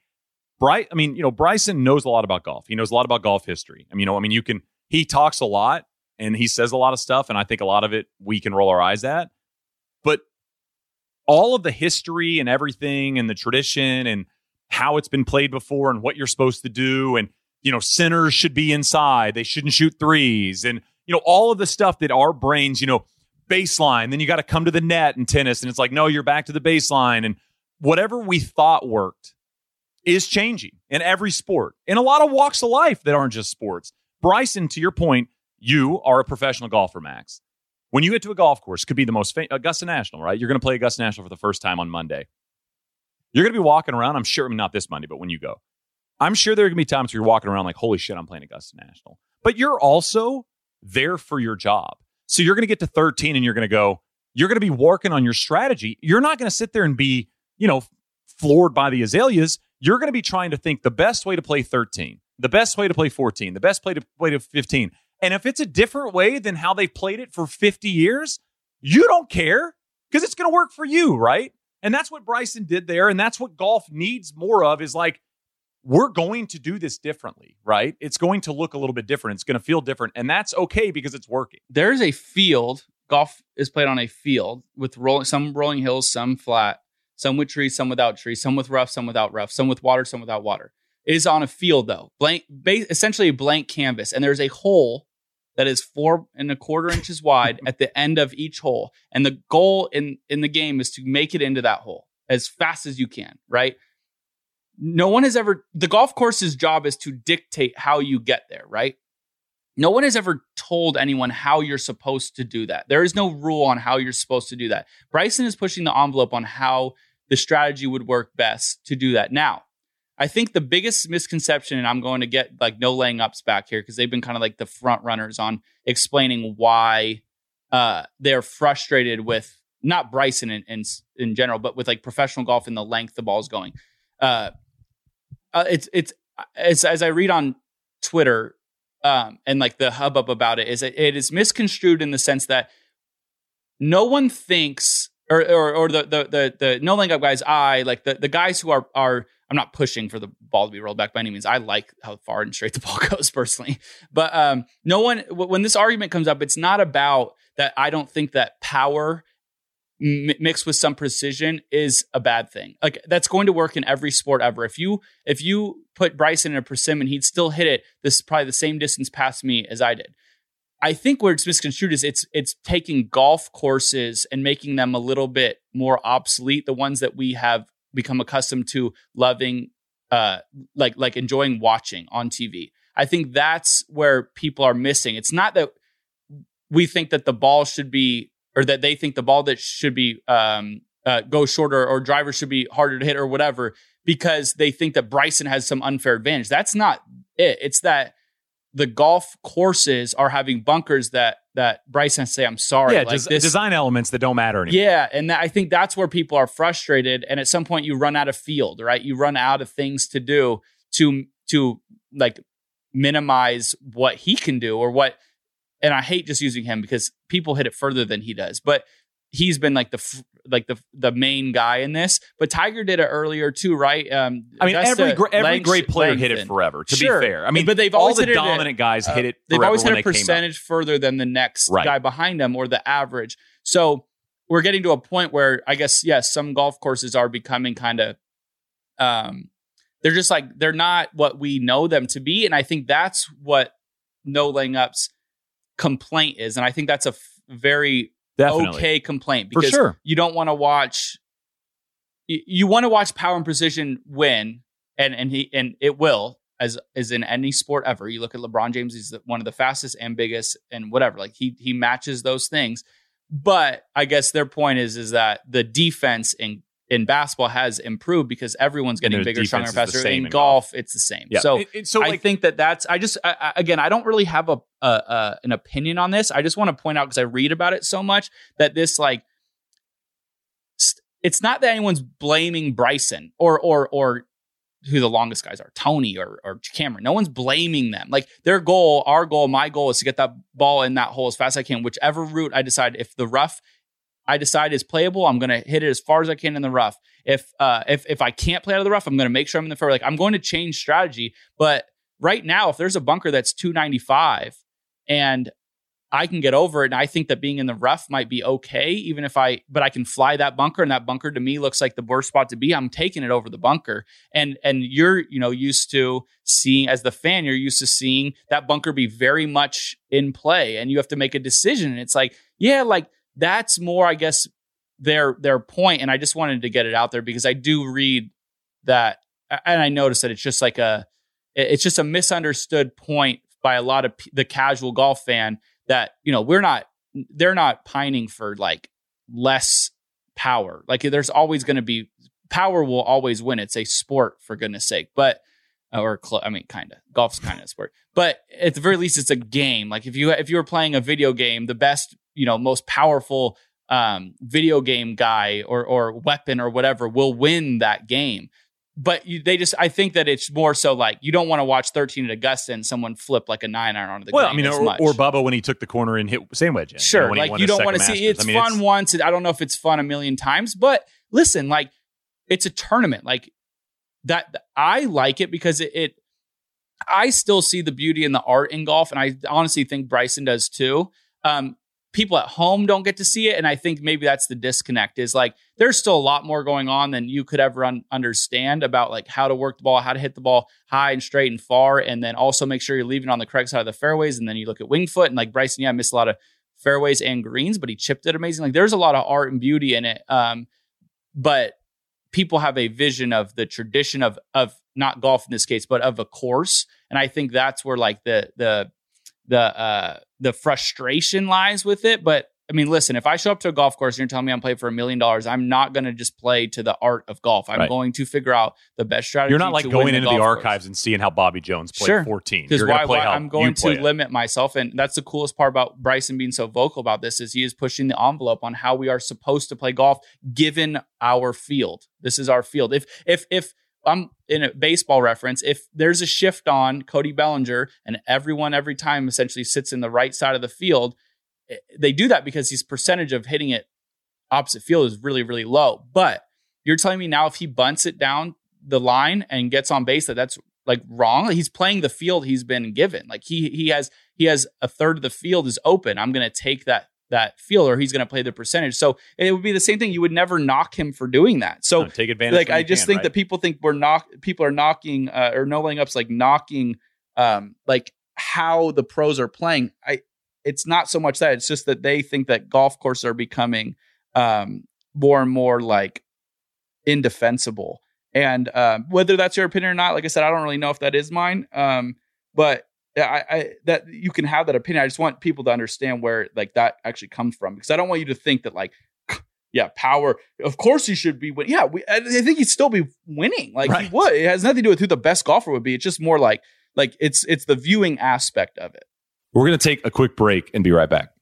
Bryson knows a lot about golf. He knows a lot about golf history. He talks a lot and he says a lot of stuff. And I think a lot of it we can roll our eyes at. But all of the history and everything and the tradition and how it's been played before and what you're supposed to do and, centers should be inside. They shouldn't shoot threes. And, all of the stuff that our brains, baseline, then you got to come to the net in tennis. And it's like, no, you're back to the baseline. And whatever we thought worked is changing in every sport, in a lot of walks of life that aren't just sports. Bryson, to your point, you are a professional golfer, Max. When you get to a golf course, could be the most Augusta National, right? You're going to play Augusta National for the first time on Monday. You're going to be walking around, I'm sure, not this Monday, but when you go, I'm sure there are going to be times where you're walking around like, holy shit, I'm playing Augusta National. But you're also there for your job. So you're going to get to 13 and you're going to be working on your strategy. You're not going to sit there and be, floored by the azaleas. You're going to be trying to think the best way to play 13, the best way to play 14, the best way to 15. And if it's a different way than how they've played it for 50 years, you don't care because it's going to work for you, right? And that's what Bryson did there. And that's what golf needs more of is like, we're going to do this differently, right? It's going to look a little bit different. It's going to feel different. And that's okay because it's working. There's a field. Golf is played on a field with some rolling hills, some flat, some with trees, some without trees, some with rough, some without rough, some with water, some without water. It is on a field, though. Essentially a blank canvas. And there's a hole that is 4 1/4 inches wide at the end of each hole. And the goal in the game is to make it into that hole as fast as you can, right? The golf course's job is to dictate how you get there, right? No one has ever told anyone how you're supposed to do that. There is no rule on how you're supposed to do that. Bryson is pushing the envelope on how the strategy would work best to do that. Now, I think the biggest misconception, and I'm going to get like no laying ups back here because they've been kind of like the front runners on explaining why they're frustrated with not Bryson in general, but with like professional golf and the length the ball's going. It's as I read on Twitter and like the hubbub about it is misconstrued in the sense that no one thinks or the no laying up guys, the guys who are I'm not pushing for the ball to be rolled back by any means. I like how far and straight the ball goes personally. But no one, when this argument comes up, it's not about that. I don't think that power mixed with some precision is a bad thing. Like that's going to work in every sport ever. If you put Bryson in a persimmon, he'd still hit it. This is probably the same distance past me as I did. I think where it's misconstrued is it's taking golf courses and making them a little bit more obsolete. The ones that we have become accustomed to loving, like enjoying watching on TV. I think that's where people are missing. It's not that we think that the ball should be, or that they think the ball that should be go shorter or drivers should be harder to hit or whatever, because they think that Bryson has some unfair advantage. That's not it. It's that the golf courses are having bunkers that Bryson has to say, I'm sorry. Yeah, like design elements that don't matter anymore. Yeah, and I think that's where people are frustrated. And at some point you run out of field, right? You run out of things to do to like minimize what he can do or what. And I hate just using him because people hit it further than he does. But he's been like the main guy in this. But Tiger did it earlier too, right? I mean, every great player hit it forever. To be fair, I mean, but they've all always the hit dominant guys hit it. They've always hit a percentage percentage further than the next guy behind them or the average. So we're getting to a point where I guess some golf courses are becoming kind of, they're just like they're not what we know them to be, and I think that's what no laying up's complaint is, and I think that's a very okay complaint because you don't want to watch. You want to watch power and precision win, and it will as in any sport ever. You look at LeBron James; he's one of the fastest and biggest, and whatever. Like he matches those things. But I guess their point is that the defense in basketball has improved because everyone's getting bigger, stronger, faster. In golf, it's the same. Yeah. So I think that's. I don't really have an opinion on this. I just want to point out because I read about it so much that this like it's not that anyone's blaming Bryson or who the longest guys are, Tony or Cameron. No one's blaming them. Like their goal, our goal, my goal is to get that ball in that hole as fast as I can. Whichever route I decide, if the rough I decide is playable, I'm going to hit it as far as I can in the rough. If I can't play out of the rough, I'm going to make sure I'm in the fairway. Like I'm going to change strategy. But right now, if there's a bunker that's 295 and I can get over it, and I think that being in the rough might be okay, but I can fly that bunker, and that bunker to me looks like the worst spot to be. I'm taking it over the bunker. And you're, used to seeing, as the fan, you're used to seeing that bunker be very much in play, and you have to make a decision. And it's like, that's more, I guess, their point. And I just wanted to get it out there because I do read that, and I noticed that it's just like it's just a misunderstood point by a lot of the casual golf fan that, they're not pining for like less power. Like there's always going to be power will always win. It's a sport, for goodness sake, kind of golf's kind of a sport, but at the very least it's a game. Like if you were playing a video game, the best, most powerful video game guy or weapon or whatever will win that game. But I think that it's more so like you don't want to watch 13 at Augusta and someone flip like a 9-iron onto the green. Or Bubba when he took the corner and hit sand wedge in. Sure, you don't want to see it's fun once. I don't know if it's fun a million times, but listen, like it's a tournament. Like that, I like it because I still see the beauty and the art in golf, and I honestly think Bryson does too. People at home don't get to see it, and I think maybe that's the disconnect. Is like there's still a lot more going on than you could ever understand about like how to work the ball, how to hit the ball high and straight and far, and then also make sure you're leaving on the correct side of the fairways. And then you look at Winged Foot, and like Bryson, missed a lot of fairways and greens, but he chipped it amazing. Like there's a lot of art and beauty in it, but people have a vision of the tradition of not golf in this case, but of a course, and I think that's where like the frustration lies with it. But I mean, listen, if I show up to a golf course and you're telling me I'm playing for $1 million, I'm not going to just play to the art of golf. I'm going to figure out the best strategy. You're not like going into the archives and seeing how Bobby Jones played 14. Because I'm going to limit myself. And that's the coolest part about Bryson being so vocal about this is he is pushing the envelope on how we are supposed to play golf given our field. This is our field. If I'm in a baseball reference, if there's a shift on Cody Bellinger and everyone every time essentially sits in the right side of the field, they do that because his percentage of hitting it opposite field is really, really low. But you're telling me now if he bunts it down the line and gets on base, that's like wrong. He's playing the field he's been given. Like he has a third of the field is open. I'm going to take that field, or he's going to play the percentage. So it would be the same thing. You would never knock him for doing that. So take advantage. Like I just think that people think people are knocking or no laying ups, like knocking like how the pros are playing. It's not so much that, it's just that they think that golf courses are becoming more and more like indefensible. And whether that's your opinion or not, like I said, I don't really know if that is mine. But I that you can have that opinion. I just want people to understand where like that actually comes from, because I don't want you to think that like, yeah, Power, of course he should be winning. Yeah, I think he'd still be winning. Like he would. It has nothing to do with who the best golfer would be. It's just more like it's the viewing aspect of it. We're going to take a quick break and be right back.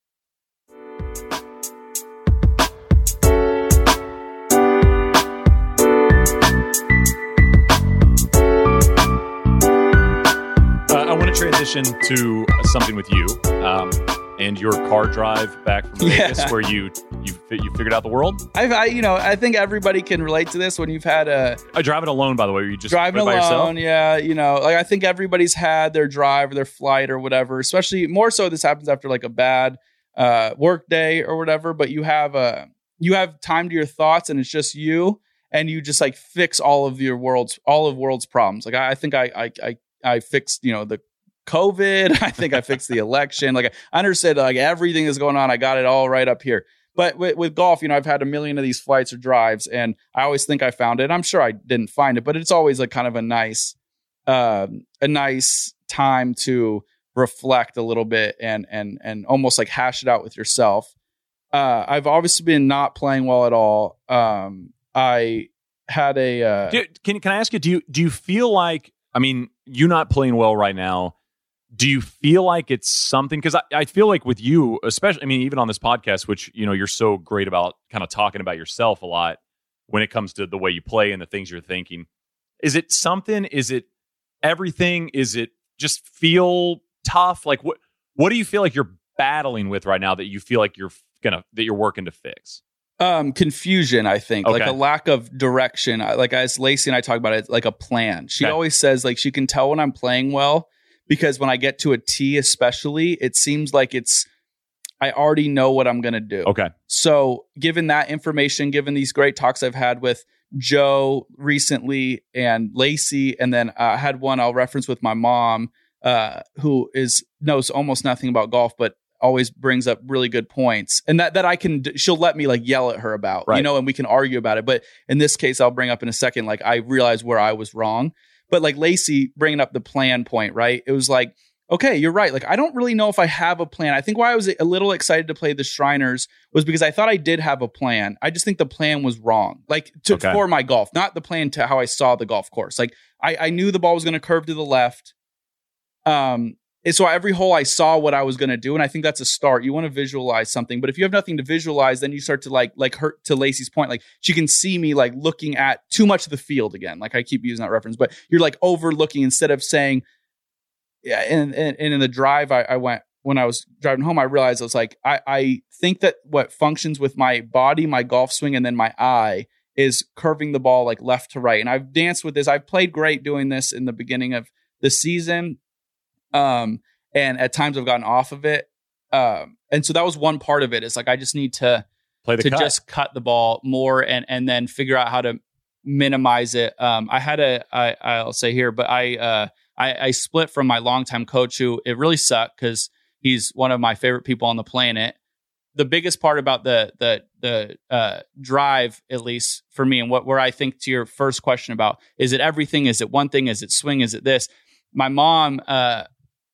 I want to transition to something with you and your car drive back from Vegas, where you figured out the world. I think everybody can relate to this when you've had driving alone, by the way. You just driving alone, by yourself? Yeah. Like I think everybody's had their drive or their flight or whatever. Especially more so, this happens after like a bad work day or whatever. But you have time to your thoughts, and it's just you, and you just like fix all of world's problems. Like I think I fixed the COVID. I think I fixed the election. Like I understood like everything is going on. I got it all right up here. But with golf, I've had a million of these flights or drives, and I always think I found it. I'm sure I didn't find it, but it's always like kind of a nice time to reflect a little bit and almost like hash it out with yourself. I've obviously been not playing well at all. I had a. Can I ask you? Do you feel like? I mean, you not playing well right now. Do you feel like it's something? Because I feel like with you, especially, I mean, even on this podcast, which, you're so great about kind of talking about yourself a lot when it comes to the way you play and the things you're thinking. Is it something? Is it everything? Is it just feel tough? Like what do you feel like you're battling with right now that you feel like that you're working to fix? Confusion, I think. Okay. Like a lack of direction. Like as Lacey and I talk about it, like a plan. She always says like she can tell when I'm playing well, because when I get to a tee especially, it seems like I already know what I'm going to do. Okay. So given that information, given these great talks I've had with Joe recently and Lacey, and then I had one I'll reference with my mom, who knows almost nothing about golf, but always brings up really good points, and that she'll let me like yell at her about, and we can argue about it. But in this case, I'll bring up in a second, like I realized where I was wrong. But like Lacey bringing up the plan point, right? It was like, okay, you're right. Like, I don't really know if I have a plan. I think why I was a little excited to play the Shriners was because I thought I did have a plan. I just think the plan was wrong, like for my golf, not the plan to how I saw the golf course. Like I knew the ball was going to curve to the left. And so every hole I saw what I was going to do. And I think that's a start. You want to visualize something, but if you have nothing to visualize, then you start to like her, to Lacey's point, like she can see me like looking at too much of the field again. Like I keep using that reference, but you're like overlooking instead of saying, yeah. And in the drive I went, when I was driving home, I realized I was like, I think that what functions with my body, my golf swing, and then my eye is curving the ball like left to right. And I've danced with this. I've played great doing this in the beginning of the season. And at times I've gotten off of it. And so that was one part of it. It's like, I just need to just cut the ball more and then figure out how to minimize it. I'll say here, but I split from my longtime coach, who it really sucked because he's one of my favorite people on the planet. The biggest part about the drive, at least for me, and where I think to your first question about, is it everything? Is it one thing? Is it swing? Is it this? My mom,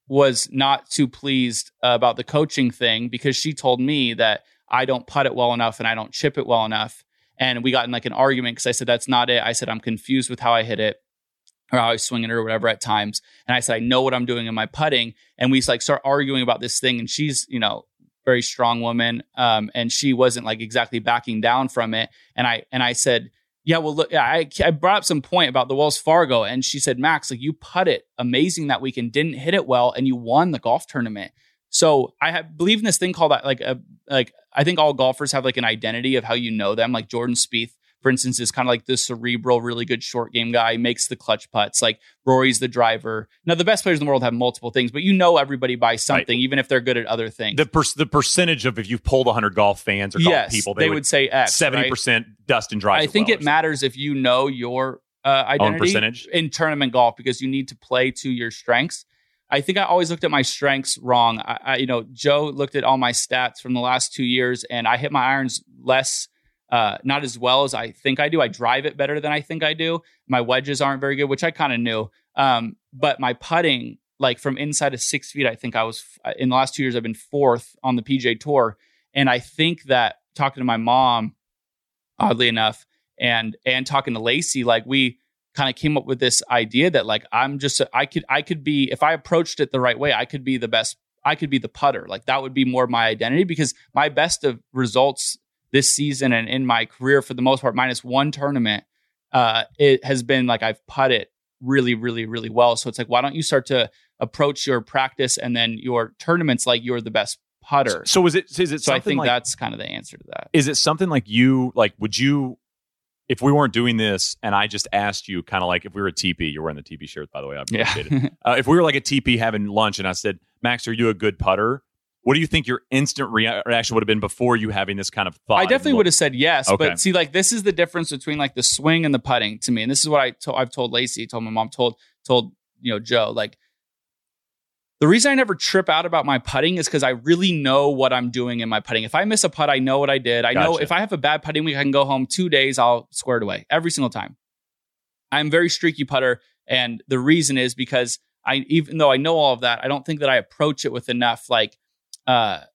was not too pleased about the coaching thing because she told me that I don't putt it well enough and I don't chip it well enough. And we got in like an argument because I said, that's not it. I said, I'm confused with how I hit it or how I was swinging it or whatever at times. And I said, I know what I'm doing in my putting. And we like start arguing about this thing. And she's, very strong woman. And she wasn't like exactly backing down from it. And I said, yeah, well, look, I brought up some point about the Wells Fargo, and she said, Max, like you put it amazing that weekend, didn't hit it well, and you won the golf tournament. So I believe in this thing called like I think all golfers have like an identity of how you know them. Like Jordan Spieth, for instance, is kind of like the cerebral, really good short game guy, makes the clutch putts. Like Rory's the driver. Now, the best players in the world have multiple things, but you know everybody by something, even if they're good at other things. The percentage of if you've polled 100 golf fans or golf people, they would say X. 70% right? Dustin drives. I think it matters if you know your identity in tournament golf because you need to play to your strengths. I think I always looked at my strengths wrong. Joe looked at all my stats from the last 2 years, and I hit my irons less. Not as well as I think I do. I drive it better than I think I do. My wedges aren't very good, which I kind of knew. But my putting, like from inside of 6 feet, I think I was in the last 2 years, I've been fourth on the PGA Tour. And I think that talking to my mom, oddly enough, and talking to Lacey, like we kind of came up with this idea that like I could be, if I approached it the right way, I could be the best. I could be the putter. Like that would be more my identity because my best of results this season and in my career, for the most part, minus one tournament, it has been like I've putted really, really, really well. So it's like, why don't you start to approach your practice and then your tournaments like you're the best putter? So is it? So I think that's kind of the answer to that. Is it something like would you, if we weren't doing this and I just asked you, kind of like if we were at TP, you're wearing the TP shirt, by the way, I appreciate it. If we were like at TP having lunch and I said, Max, are you a good putter? What do you think your instant reaction would have been before you having this kind of thought? I definitely would have said yes. Okay. But see, like this is the difference between like the swing and the putting to me. And this is what I've told Lacey, told my mom, told Joe. Like the reason I never trip out about my putting is because I really know what I'm doing in my putting. If I miss a putt, I know what I did. I know if I have a bad putting week, I can go home 2 days, I'll square it away every single time. I'm a very streaky putter. And the reason is because even though I know all of that, I don't think that I approach it with enough like, I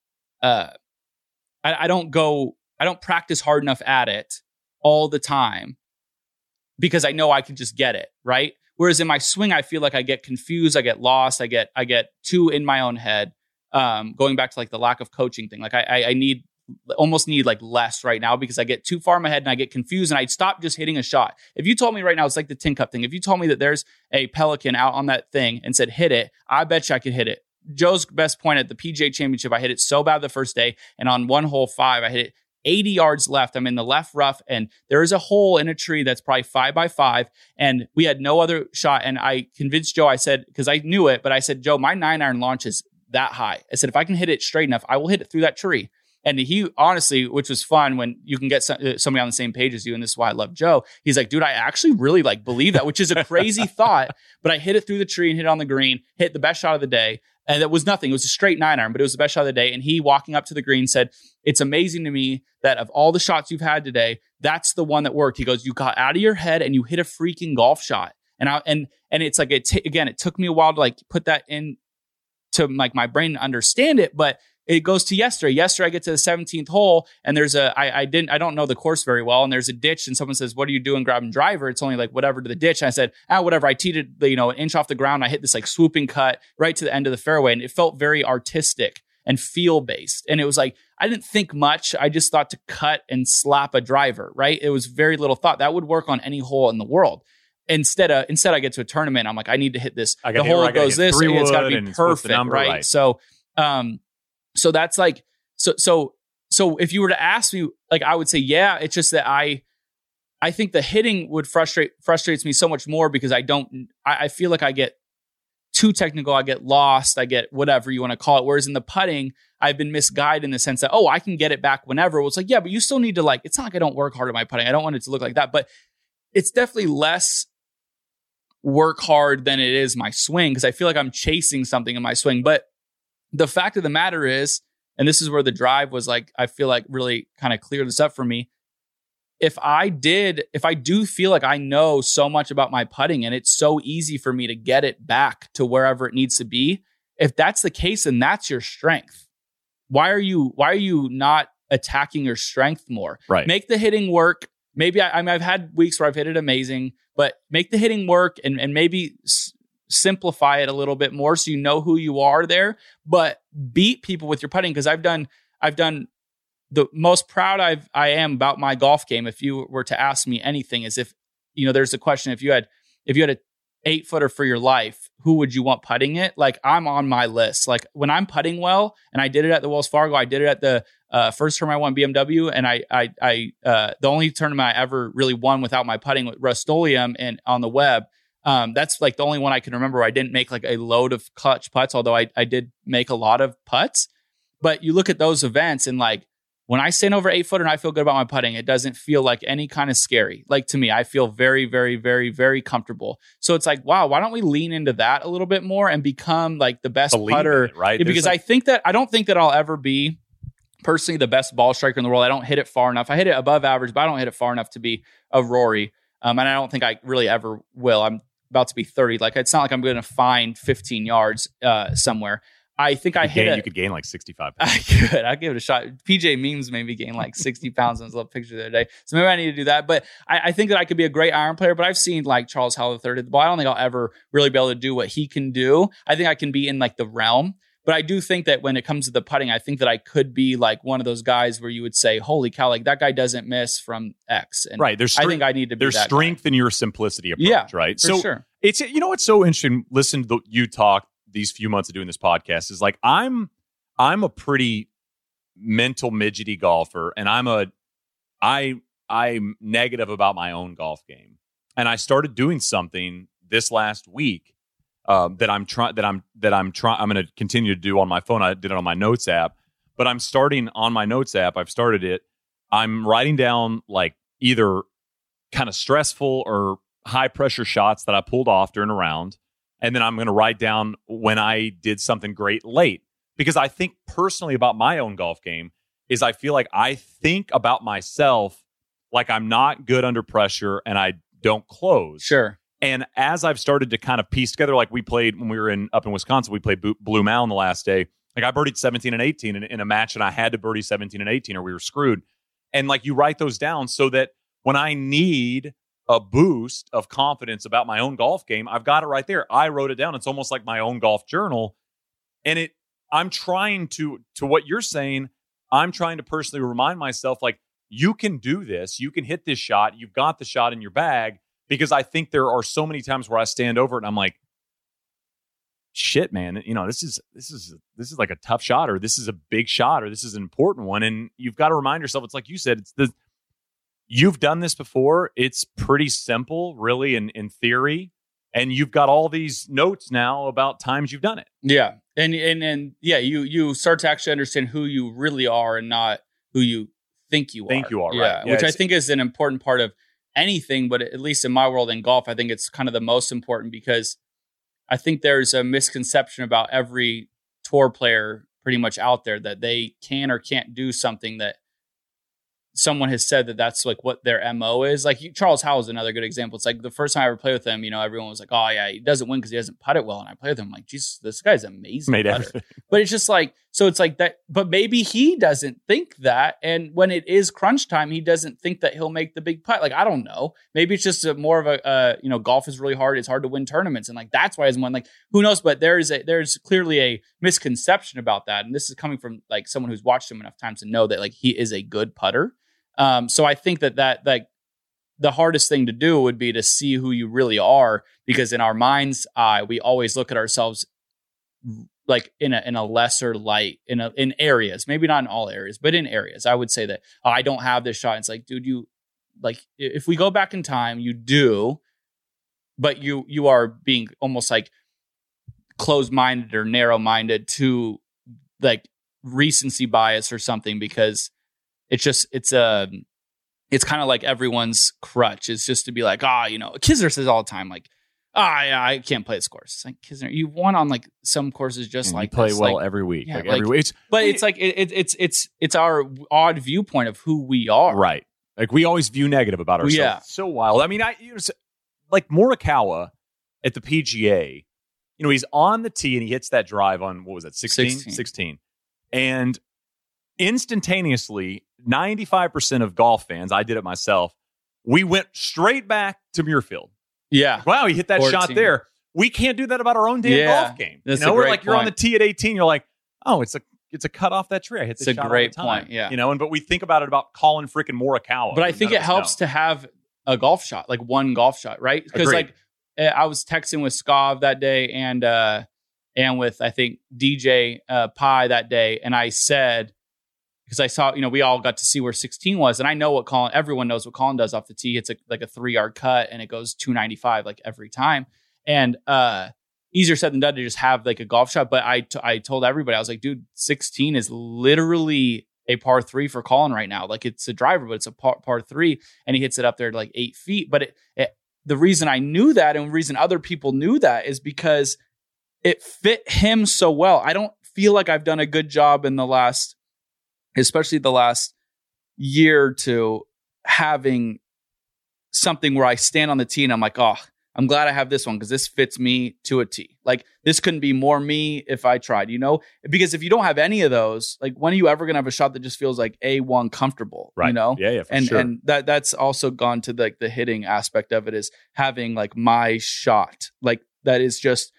don't practice hard enough at it all the time because I know I can just get it, right? Whereas in my swing, I feel like I get confused, I get lost, I get too in my own head. Going back to like the lack of coaching thing, like I almost need like less right now because I get too far in my head and I get confused and I'd stop just hitting a shot. If you told me right now, it's like the tin cup thing. If you told me that there's a pelican out on that thing and said, hit it, I bet you I could hit it. Joe's best point at the PGA Championship, I hit it so bad the first day, and on one hole 5, I hit it 80 yards left. I'm in the left rough, and there is a hole in a tree that's probably 5 by 5, and we had no other shot. And I convinced Joe, I said, because I knew it, but I said, Joe, my 9-iron launch is that high. I said, if I can hit it straight enough, I will hit it through that tree. And he honestly, which was fun when you can get somebody on the same page as you, and this is why I love Joe. He's like, dude, I actually really like believe that, which is a crazy thought, but I hit it through the tree and hit it on the green, hit the best shot of the day. And it was nothing. It was a straight 9-iron, but it was the best shot of the day. And he, walking up to the green, said, it's amazing to me that of all the shots you've had today, that's the one that worked. He goes, you got out of your head and you hit a freaking golf shot. And it's like, it took me a while to like put that in to like my brain to understand it, but it goes to yesterday. Yesterday, I get to the 17th hole, and there's I don't know the course very well, and there's a ditch, and someone says, "What are you doing grabbing driver?" It's only like whatever to the ditch. And I said, whatever. I teed it, an inch off the ground. I hit this like swooping cut right to the end of the fairway, and it felt very artistic and feel based. And it was like I didn't think much. I just thought to cut and slap a driver. Right? It was very little thought that would work on any hole in the world. Instead, I get to a tournament. I'm like, I need to hit this. The hole goes this. It's got to be perfect, right? So, so that's like, so if you were to ask me, like, I would say, yeah, it's just that I think the hitting would frustrates me so much more because I feel like I get too technical. I get lost. I get whatever you want to call it. Whereas in the putting, I've been misguided in the sense that, I can get it back whenever. Well, it's like, yeah, but you still need to it's not like I don't work hard at my putting. I don't want it to look like that, but it's definitely less work hard than it is my swing because I feel like I'm chasing something in my swing. But the fact of the matter is, and this is where the drive was like, I feel like really kind of cleared this up for me. If I do feel like I know so much about my putting and it's so easy for me to get it back to wherever it needs to be, if that's the case, then that's your strength. Why are you not attacking your strength more? Right. Make the hitting work. Maybe I've had weeks where I've hit it amazing, but make the hitting work and maybe simplify it a little bit more so you know who you are there, but beat people with your putting. Because I've done the most proud I am about my golf game. If you were to ask me anything, is if, there's a question, if you had a 8-footer for your life, who would you want putting it? Like, I'm on my list. Like, when I'm putting well, and I did it at the Wells Fargo, I did it at the first tournament I won BMW, and I the only tournament I ever really won without my putting with Rust-Oleum and on the web. That's like the only one I can remember where I didn't make like a load of clutch putts, although I did make a lot of putts. But you look at those events and like, when I stand over 8-footer and I feel good about my putting, it doesn't feel like any kind of scary. Like, to me, I feel very, very, very, very comfortable. So it's like, wow, why don't we lean into that a little bit more and become like the best putter? It, right? Yeah, because I don't think that I'll ever be personally the best ball striker in the world. I don't hit it far enough. I hit it above average, but I don't hit it far enough to be a Rory. And I don't think I really ever will. I'm about to be 30. Like, it's not like I'm going to find 15 yards somewhere. I think you could gain like 65 pounds. I could. I'd give it a shot. PJ Memes maybe gained like 60 pounds in his little picture the other day. So maybe I need to do that. But I think that I could be a great iron player, but I've seen like Charles Howell III at the ball. I don't think I'll ever really be able to do what he can do. I think I can be in like the realm. But I do think that when it comes to the putting, I think that I could be like one of those guys where you would say, holy cow, like that guy doesn't miss from X. And right. I think I need to be there's that strength guy. in your simplicity approach, right? For sure. It's, it's so interesting. Listen to you talk these few months of doing this podcast is like, I'm a pretty mental midgety golfer, and I'm negative about my own golf game. And I started doing something this last week that I'm going to continue to do on my phone. I did it on my notes app, but I'm starting on my notes app. I've started it. I'm writing down like either kind of stressful or high pressure shots that I pulled off during a round. And then I'm going to write down when I did something great late. Because I think personally about my own golf game is I feel like I think about myself like I'm not good under pressure and I don't close. Sure. And as I've started to kind of piece together, like we played when we were up in Wisconsin, we played Blue Mountain the last day. Like I birdied 17 and 18 in a match, and I had to birdie 17 and 18 or we were screwed. And like you write those down so that when I need a boost of confidence about my own golf game, I've got it right there. I wrote it down. It's almost like my own golf journal. And I'm trying to what you're saying, I'm trying to personally remind myself, like, you can do this. You can hit this shot. You've got the shot in your bag. Because I think there are so many times where I stand over it and I'm like, shit, man, this is like a tough shot, or this is a big shot, or this is an important one. And you've got to remind yourself, it's like you said, you've done this before. It's pretty simple, really, in theory. And you've got all these notes now about times you've done it. Yeah. And yeah, you start to actually understand who you really are and not who you think you are. Right. Which I think is an important part of anything, but at least in my world in golf, I think it's kind of the most important, because I think there's a misconception about every tour player pretty much out there that they can or can't do something that someone has said that's like what their MO is. Like Charles Howell is another good example. It's like the first time I ever played with him, everyone was like, oh yeah, he doesn't win because he doesn't putt it well. And I played with him, I'm like, Jesus, this guy's amazing. But it's just like, so it's like that, but maybe he doesn't think that. And when it is crunch time, he doesn't think that he'll make the big putt. Like, I don't know. Maybe it's just more of a, golf is really hard. It's hard to win tournaments. And like, that's why he hasn't won. Like, who knows? But there's clearly a misconception about that. And this is coming from like someone who's watched him enough times to know that like he is a good putter. So I think that like the hardest thing to do would be to see who you really are, because in our mind's eye, we always look at ourselves like in a lesser light in areas, maybe not in all areas, but in areas. I would say that I don't have this shot. It's like, dude, you like, if we go back in time, you do, but you are being almost like closed-minded or narrow-minded to like recency bias or something, because it's kind of like everyone's crutch is just to be like, Kisner says all the time, like, yeah, I can't play this course. It's like, Kisner, you've won on like some courses just like you play this. well like, every week, yeah, every week. But it's like it's our odd viewpoint of who we are, right? Like we always view negative about ourselves. Yeah. It's so wild. I mean, like Morikawa at the PGA, he's on the tee and he hits that drive on, what was that, 16? 16. 16. And instantaneously, 95% of golf fans, I did it myself, we went straight back to Muirfield. Yeah. Wow, he hit that 14. shot there. We can't do that about our own damn golf game. That's we're great like, you're on the point. tee at 18, you're like, oh, it's a cut off that tree. I hit this It's a shot great all the time. point, yeah. But we think about it about Colin freaking Morikawa. But I think it helps to have a golf shot, like one golf shot, right? Because Agreed. like I was texting with Scov that day and with I think DJ Pie that day, and I said, because I saw, we all got to see where 16 was, and I know everyone knows what Colin does off the tee. It's like a 3-yard cut, and it goes 295 like every time, and easier said than done to just have like a golf shot. But I told everybody, I was like, dude, 16 is literally a par 3 for Colin right now. Like it's a driver, but it's a par 3, and he hits it up there to like 8 feet. But the reason I knew that, and the reason other people knew that, is because it fit him so well. I don't feel like I've done a good job in especially the last year or two, having something where I stand on the tee and I'm like, oh, I'm glad I have this one because this fits me to a tee. Like this couldn't be more me if I tried, because if you don't have any of those, like when are you ever going to have a shot that just feels like A1 comfortable, right. Yeah, for sure. And that's also gone to the hitting aspect of it, is having like my shot. Like that is just,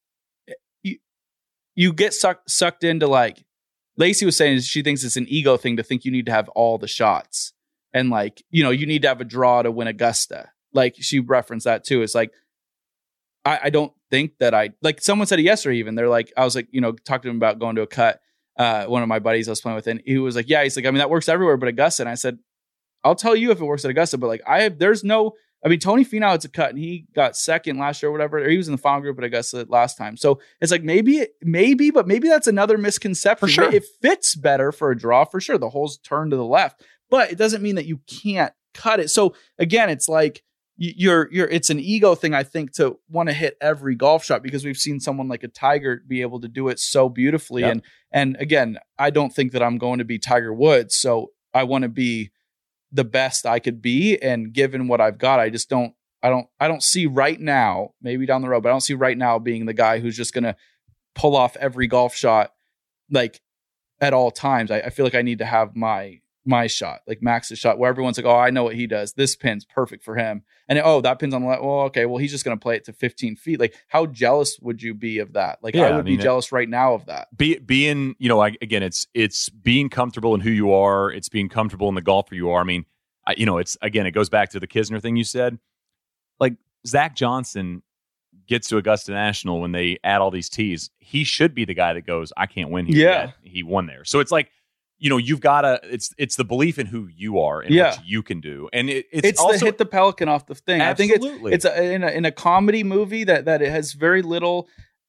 you get sucked into, like Lacey was saying, she thinks it's an ego thing to think you need to have all the shots. And like, you need to have a draw to win Augusta. Like she referenced that too. It's like, I don't think that like someone said it yesterday even. They're like, I was like, talking to him about going to a cut. One of my buddies I was playing with, and he was like, yeah, he's like, I mean, that works everywhere but Augusta. And I said, I'll tell you if it works at Augusta, but like Tony Finau, it's a cut, and he got second last year or whatever, or he was in the final group at Augusta last time. So it's like maybe, but maybe that's another misconception. For sure. It fits better for a draw, for sure. The holes turn to the left, but it doesn't mean that you can't cut it. So again, it's like it's an ego thing, I think, to want to hit every golf shot, because we've seen someone like a Tiger be able to do it so beautifully. Yep. And again, I don't think that I'm going to be Tiger Woods, so I want to be the best I could be, and given what I've got, I don't see right now, maybe down the road, but I don't see right now being the guy who's just going to pull off every golf shot like at all times. I feel like I need to have my shot, like Max's shot, where everyone's like, oh, I know what he does. This pin's perfect for him. And that pin's on the left. Well, okay, well, he's just going to play it to 15 feet. Like, how jealous would you be of that? Like, I would be jealous right now of that. Being, again, it's being comfortable in who you are. It's being comfortable in the golfer you are. I mean, it goes back to the Kisner thing you said. Like, Zach Johnson gets to Augusta National when they add all these tees. He should be the guy that goes, I can't win here yet. He won there. So it's like, you've got to, it's the belief in who you are and what you can do. And it's also the hit the pelican off the thing. Absolutely. I think it's in a comedy movie that it has very little,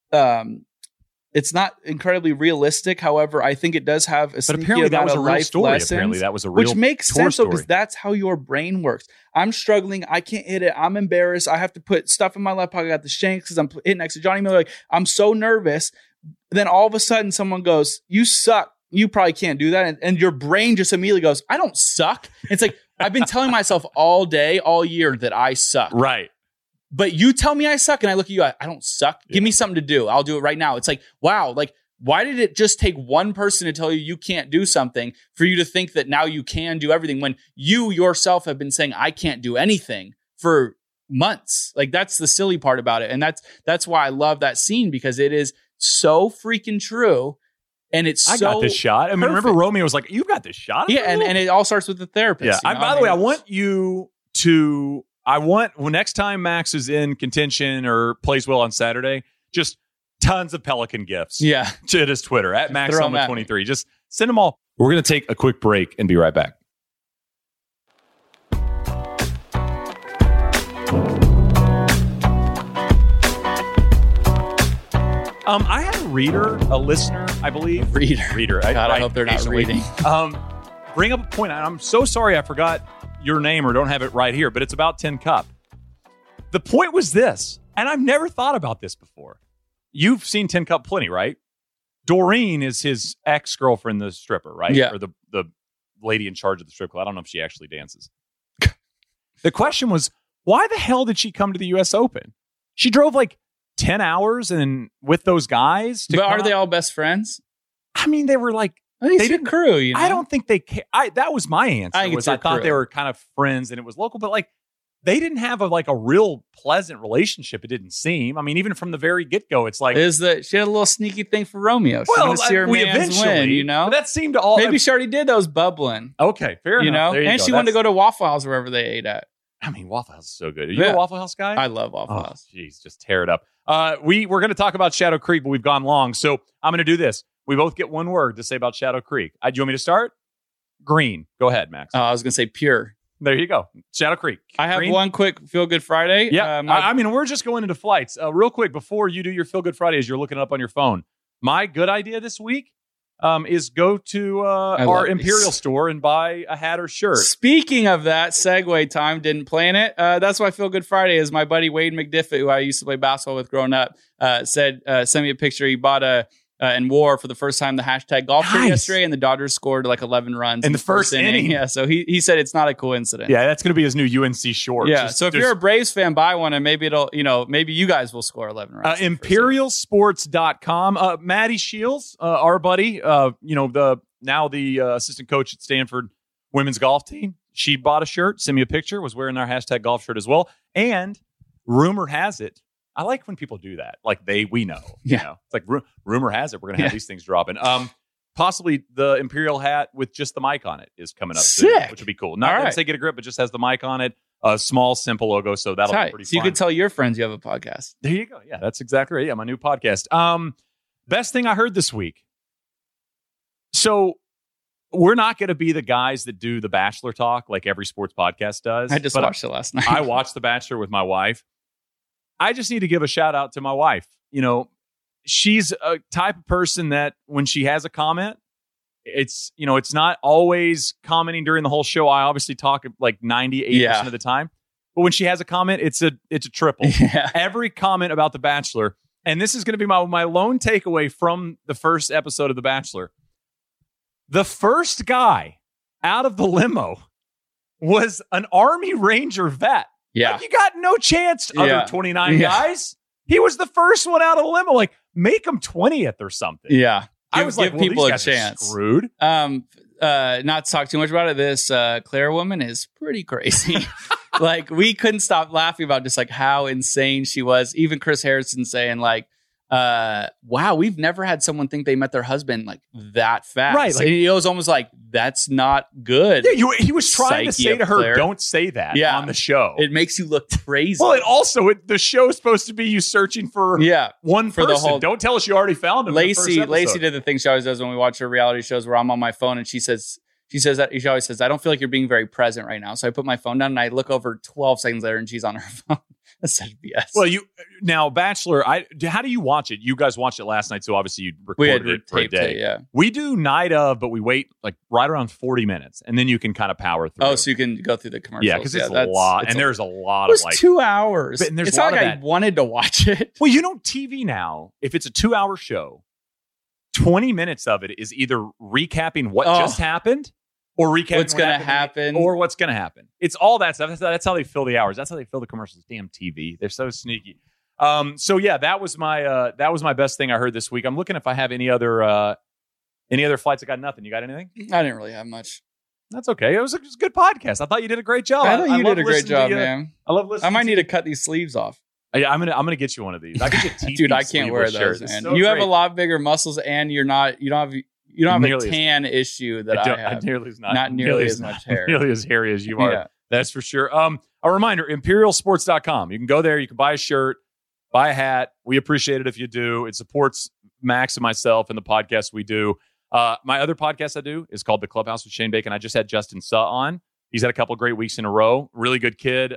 it's not incredibly realistic. However, I think it does have a sneaky amount of life lessons. Apparently that was a real which makes sense though, because that's how your brain works. I'm struggling. I can't hit it. I'm embarrassed. I have to put stuff in my left pocket. I got the shanks because I'm hitting next to Johnny Miller. Like, I'm so nervous. Then all of a sudden someone goes, you suck. You probably can't do that. And your brain just immediately goes, I don't suck. It's like, I've been telling myself all day, all year that I suck. Right. But you tell me I suck and I look at you, I don't suck. Give me something to do. I'll do it right now. It's like, wow, like, why did it just take one person to tell you can't do something for you to think that now you can do everything when you yourself have been saying, I can't do anything for months? Like, that's the silly part about it. And that's why I love that scene, because it is so freaking true. And I got this shot. I mean, remember Romeo was like, "You've got this shot." Yeah, and it all starts with the therapist. Yeah. By the way, I want you to. Next time Max is in contention or plays well on Saturday, just tons of Pelican gifts. Yeah, to his Twitter at MaxHelmet23. Just send them all. We're going to take a quick break and be right back. I had a listener, I believe. Reader. God, I hope they're not reading. Bring up a point. I'm so sorry I forgot your name or don't have it right here, but it's about Tin Cup. The point was this, and I've never thought about this before. You've seen Tin Cup plenty, right? Doreen is his ex-girlfriend, the stripper, right? Yeah. Or the lady in charge of the strip club. I don't know if she actually dances. The question was, why the hell did she come to the U.S. Open? She drove like 10 hours and with those guys. But are they all best friends? I mean, they were like, they didn't crew, you know? I don't think they that was my answer. I thought they were kind of friends and it was local, but like they didn't have a real pleasant relationship. It didn't seem. I mean, even from the very get-go, it's like she had a little sneaky thing for Romeo. She wanted to see her man's win, you know? But that seemed to all maybe she already did those bubbling. Okay, fair enough. You know? And she wanted to go to Waffle House wherever they ate at. I mean, Waffle House is so good. Are you a Waffle House guy? I love Waffle House. Jeez, just tear it up. We're going to talk about Shadow Creek, but we've gone long. So I'm going to do this. We both get one word to say about Shadow Creek. Do you want me to start? Green. Go ahead, Max. I was going to say pure. There you go. Shadow Creek. I have one quick Feel Good Friday. Yeah. I mean, we're just going into flights. Real quick, before you do your Feel Good Friday, as you're looking it up on your phone, my good idea this week is go to our Imperial store and buy a hat or shirt. Speaking of that, segue time, didn't plan it. That's why Feel Good Friday is my buddy Wade McDiffit, who I used to play basketball with growing up, sent me a picture. He bought and wore for the first time the hashtag golf shirt yesterday, and the Dodgers scored like 11 runs in the first inning. Yeah, so he said it's not a coincidence. Yeah, that's going to be his new UNC short. Yeah, so if you're a Braves fan, buy one, and maybe maybe you guys will score 11 runs. ImperialSports.com. Maddie Shields, our buddy, the assistant coach at Stanford women's golf team. She bought a shirt, sent me a picture, was wearing our hashtag golf shirt as well. And rumor has it, I like when people do that. Like we know. Yeah. You know? It's like rumor has it we're going to have these things dropping. Possibly the Imperial hat with just the mic on it is coming up soon, which would be cool. Not going to say get a grip, but just has the mic on it. A small, simple logo. So that'll be pretty fun. So you can tell your friends you have a podcast. There you go. Yeah, that's exactly right. Yeah, my new podcast. Best thing I heard this week. So we're not going to be the guys that do the Bachelor talk like every sports podcast does. I just watched it last night. I watched The Bachelor with my wife. I just need to give a shout out to my wife. She's a type of person that when she has a comment, it's not always commenting during the whole show. I obviously talk like 98% of the time, but when she has a comment, it's a triple. Yeah. Every comment about The Bachelor, and this is going to be my lone takeaway from the first episode of The Bachelor. The first guy out of the limo was an Army Ranger vet. Yeah. Like, you got no chance, other 29 guys. He was the first one out of the limo. Like, make him 20th or something. Yeah. I was like, people these guys a chance. Are screwed. Not to talk too much about it. This Claire woman is pretty crazy. Like, we couldn't stop laughing about just like how insane she was. Even Chris Harrison saying like, wow, we've never had someone think they met their husband like that fast. Right. Like, it was almost like, that's not good. Yeah, he was trying to say to her, Claire, don't say that on the show. It makes you look crazy. Well, and also the show's supposed to be you searching for one person. The whole, don't tell us you already found him. Lacey did the thing she always does when we watch her reality shows where I'm on my phone and she always says, I don't feel like you're being very present right now. So I put my phone down and I look over 12 seconds later and she's on her phone. That's such BS. Well, Bachelor, how do you watch it? You guys watched it last night, so obviously you recorded it for a day. Yeah. We do night of, but we wait like right around 40 minutes, and then you can kind of power through. Oh, so you can go through the commercials. Yeah, because it's a lot, and there's a lot of like 2 hours. But, and there's it's not like I wanted to watch it. Well, TV now, if it's a 2-hour show, 20 minutes of it is either recapping what just happened, or recapping what's going to happen, or what's going to happen. It's all that stuff. That's how they fill the hours. That's how they fill the commercials. Damn TV, they're so sneaky. So yeah, that was my best thing I heard this week. I'm looking if I have any other flights. I got nothing. You got anything? I didn't really have much. That's okay. It was a good podcast. I thought you did a great job. I thought you did a great job, man. I love listening. I might need to cut these sleeves off. I'm gonna get you one of these. I can get dude. I can't wear those, man. So you have a lot bigger muscles, and you don't have a tan issue that I have. Not nearly as much hair. Nearly as hairy as you are. Yeah. That's for sure. A reminder, ImperialSports.com. You can go there. You can buy a shirt, buy a hat. We appreciate it if you do. It supports Max and myself and the podcast we do. My other podcast I do is called The Clubhouse with Shane Bacon. I just had Justin Suh on. He's had a couple of great weeks in a row. Really good kid.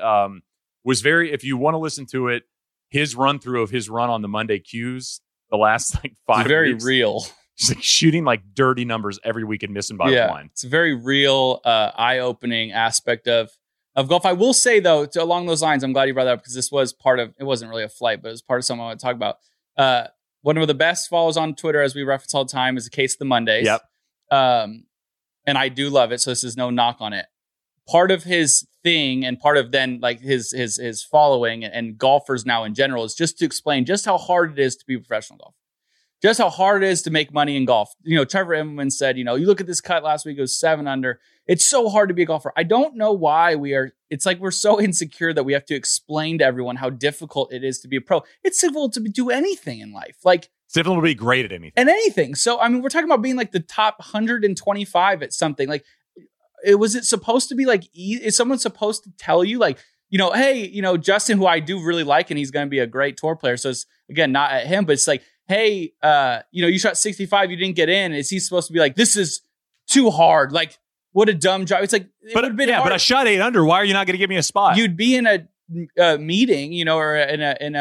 If you want to listen to it, his run through of his run on the Monday Qs the last like 5 weeks. Very real. He's like shooting like dirty numbers every week and missing by one. It's a very real, eye-opening aspect of golf. I will say, though, along those lines, I'm glad you brought that up because this was it wasn't really a flight, but it was part of something I want to talk about. One of the best follows on Twitter, as we reference all the time, is the Case of the Mondays. Yep. And I do love it, so this is no knock on it. part of his thing and part of then like his following and golfers now in general is just to explain just how hard it is to be a professional golfer. Just how hard it is to make money in golf. Trevor Immelman said, you look at this cut last week, it was 7 under. It's so hard to be a golfer. I don't know why it's like we're so insecure that we have to explain to everyone how difficult it is to be a pro. It's difficult to do anything in life. Like, it's difficult to be great at anything. And anything. So, I mean, we're talking about being like the top 125 at something. Like, was it supposed to be like, is someone supposed to tell you like, hey, Justin, who I do really like, and he's going to be a great tour player. So it's, again, not at him, but it's like, hey, you shot 65, you didn't get in. Is he supposed to be like, this is too hard? Like, what a dumb job. It's like, but I shot 8 under. Why are you not going to give me a spot? You'd be in a meeting, or in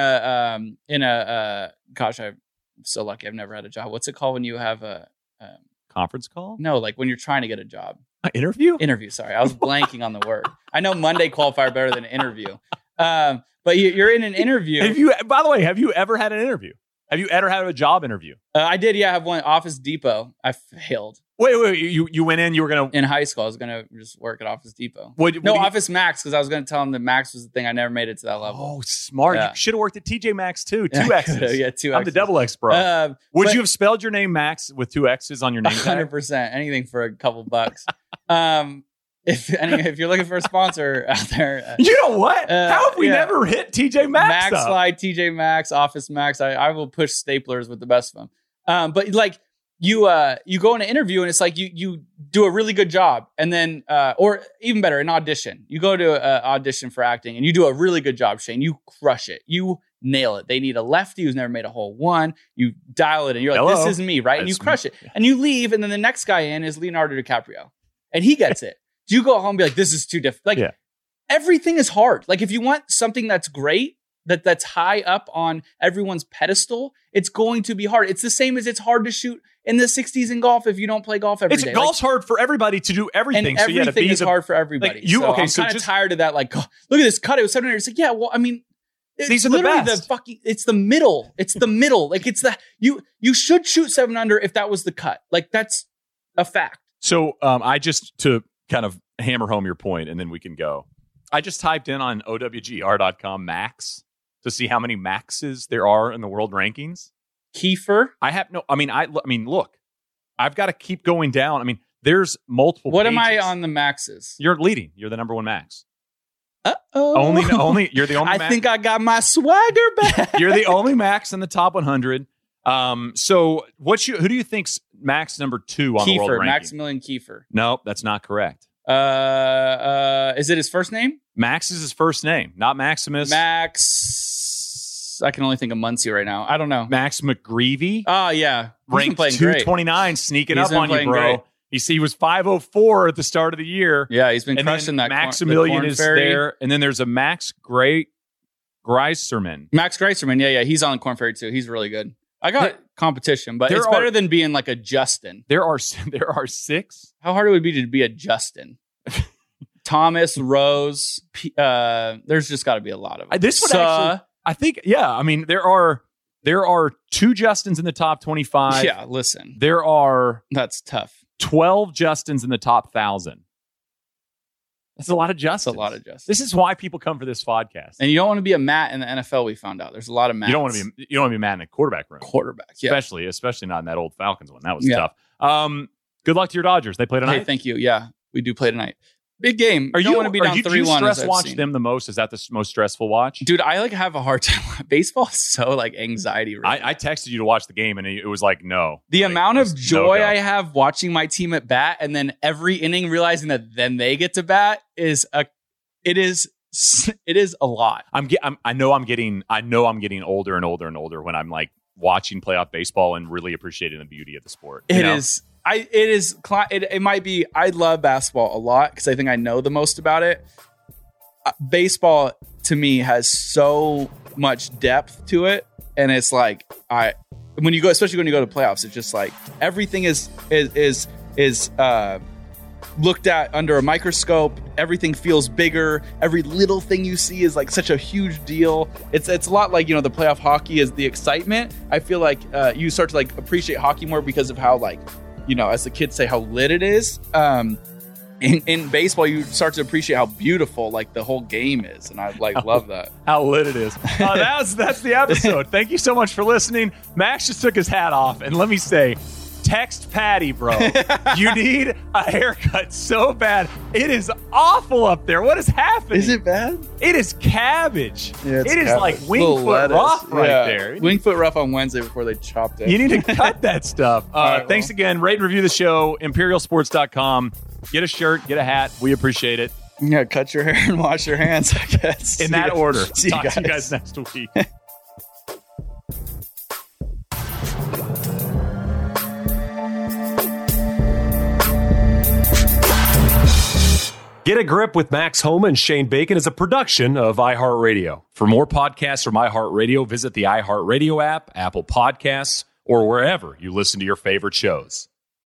a gosh, I'm so lucky. I've never had a job. What's it called when you have a conference call? No, like when you're trying to get a job. Interview? Interview. Sorry. I was blanking on the word. I know Monday qualifier better than interview. But you're in an interview. By the way, have you ever had an interview? Have you ever had a job interview? I did. Yeah, I have one. Office Depot. I failed. Wait. You went in. You were gonna in high school. I was gonna just work at Office Depot. What Office Max, because I was gonna tell them that Max was the thing. I never made it to that level. Oh, smart! Yeah. You should have worked at TJ Maxx too. 2 X's. Yeah, 2 X's. I'm the double X bro. Would you have spelled your name Max with 2 X's on your name tag? 100%. Anything for a couple bucks. If you're looking for a sponsor out there, you know what? How have we never hit TJ Maxx? Max Slide, TJ Maxx, Office Max. I will push staplers with the best of them. But like you go in an interview and it's like you do a really good job, and then or even better, an audition. You go to an audition for acting and you do a really good job, Shane. You crush it. You nail it. They need a lefty who's never made a hole one. You dial it and you're like, this is me, right? And you crush it. And you leave, and then the next guy in is Leonardo DiCaprio, and he gets it. Do you go home and be like, this is too difficult? Like, everything is hard. Like, if you want something that's great, that's high up on everyone's pedestal, it's going to be hard. It's the same as it's hard to shoot in the 60s in golf if you don't play golf every day. Golf's hard for everybody to do everything. And everything is hard for everybody. Like, I'm kind of tired of that. Like, oh, look at this cut. It was 700. It's like, yeah, well, I mean, these are the best. It's the middle. It's the middle. Like, it's you should shoot 7 under if that was the cut. Like, that's a fact. So I just to kind of hammer home your point, and then we can go. I just typed in on OWGR.com Max to see how many Maxes there are in the world rankings. Kiefer? Look, I've got to keep going down. I mean, there's multiple What pages. am I on the Maxes? You're leading. You're the number 1 Max. Uh-oh. Only you're the only Max. I think I got my swagger back. You're the only Max in the top 100. So who do you think's Max number 2 on the world ranking? Maximilian Kiefer. No, that's not correct. Is it his first name? Max is his first name, not Maximus. Max. I can only think of Muncie right now. I don't know. Max McGreevy. Oh yeah, ranked 229, sneaking up on you, bro. Great. He was 504 at the start of the year. Yeah, he's been crushing that. Maximilian is there, and then there's a Max Greiserman. Max Greiserman, yeah, he's on the Korn Ferry too. He's really good. I got competition, but it's better than being like a Justin. There are 6. How hard it would be to be a Justin? Thomas, Rose. There's just got to be a lot of them. This would actually, I think, yeah. I mean, there are 2 Justins in the top 25. Yeah, listen, that's tough. 12 Justins in the top 1,000. That's a lot of Justins. This is why people come for this podcast. And you don't want to be a Matt in the NFL. We found out there's a lot of Matts. You don't want to be Matt in a quarterback room. Yeah. Especially not in that old Falcons one. That was tough. Good luck to your Dodgers. They play tonight. Hey, thank you. Yeah, we do play tonight. Big game. Do you want to be down 3-1? Do you stress watch them the most? Is that the most stressful watch? Dude, I have a hard time. Baseball is so anxiety. I texted you to watch the game, and it was like, no. The amount of joy I have watching my team at bat, and then every inning realizing that then they get to bat is it is a lot. I know I'm getting older and older and older when I'm like watching playoff baseball and really appreciating the beauty of the sport. It might be. I love basketball a lot because I think I know the most about it. Baseball to me has so much depth to it, and it's like especially when you go to playoffs, it's just like everything is looked at under a microscope. Everything feels bigger. Every little thing you see is like such a huge deal. It's a lot like, the playoff hockey is the excitement. I feel like you start to appreciate hockey more because of how as the kids say, how lit it is. in baseball, you start to appreciate how beautiful like the whole game is, and I love that. How lit it is. That's the episode. Thank you so much for listening. Max just took his hat off, and let me say, text Patty, bro. You need a haircut so bad. It is awful up there. What is happening? Is it bad? It is cabbage. Yeah, it is cabbage. like Wingfoot rough right there. Wingfoot rough on Wednesday before they chopped it. You need to cut that stuff. right, Thanks again. Rate and review the show. ImperialSports.com. Get a shirt. Get a hat. We appreciate it. Yeah, cut your hair and wash your hands, I guess. In that order. See Talk to you guys next week. Get a Grip with Max Homa and Shane Bacon is a production of iHeartRadio. For more podcasts from iHeartRadio, visit the iHeartRadio app, Apple Podcasts, or wherever you listen to your favorite shows.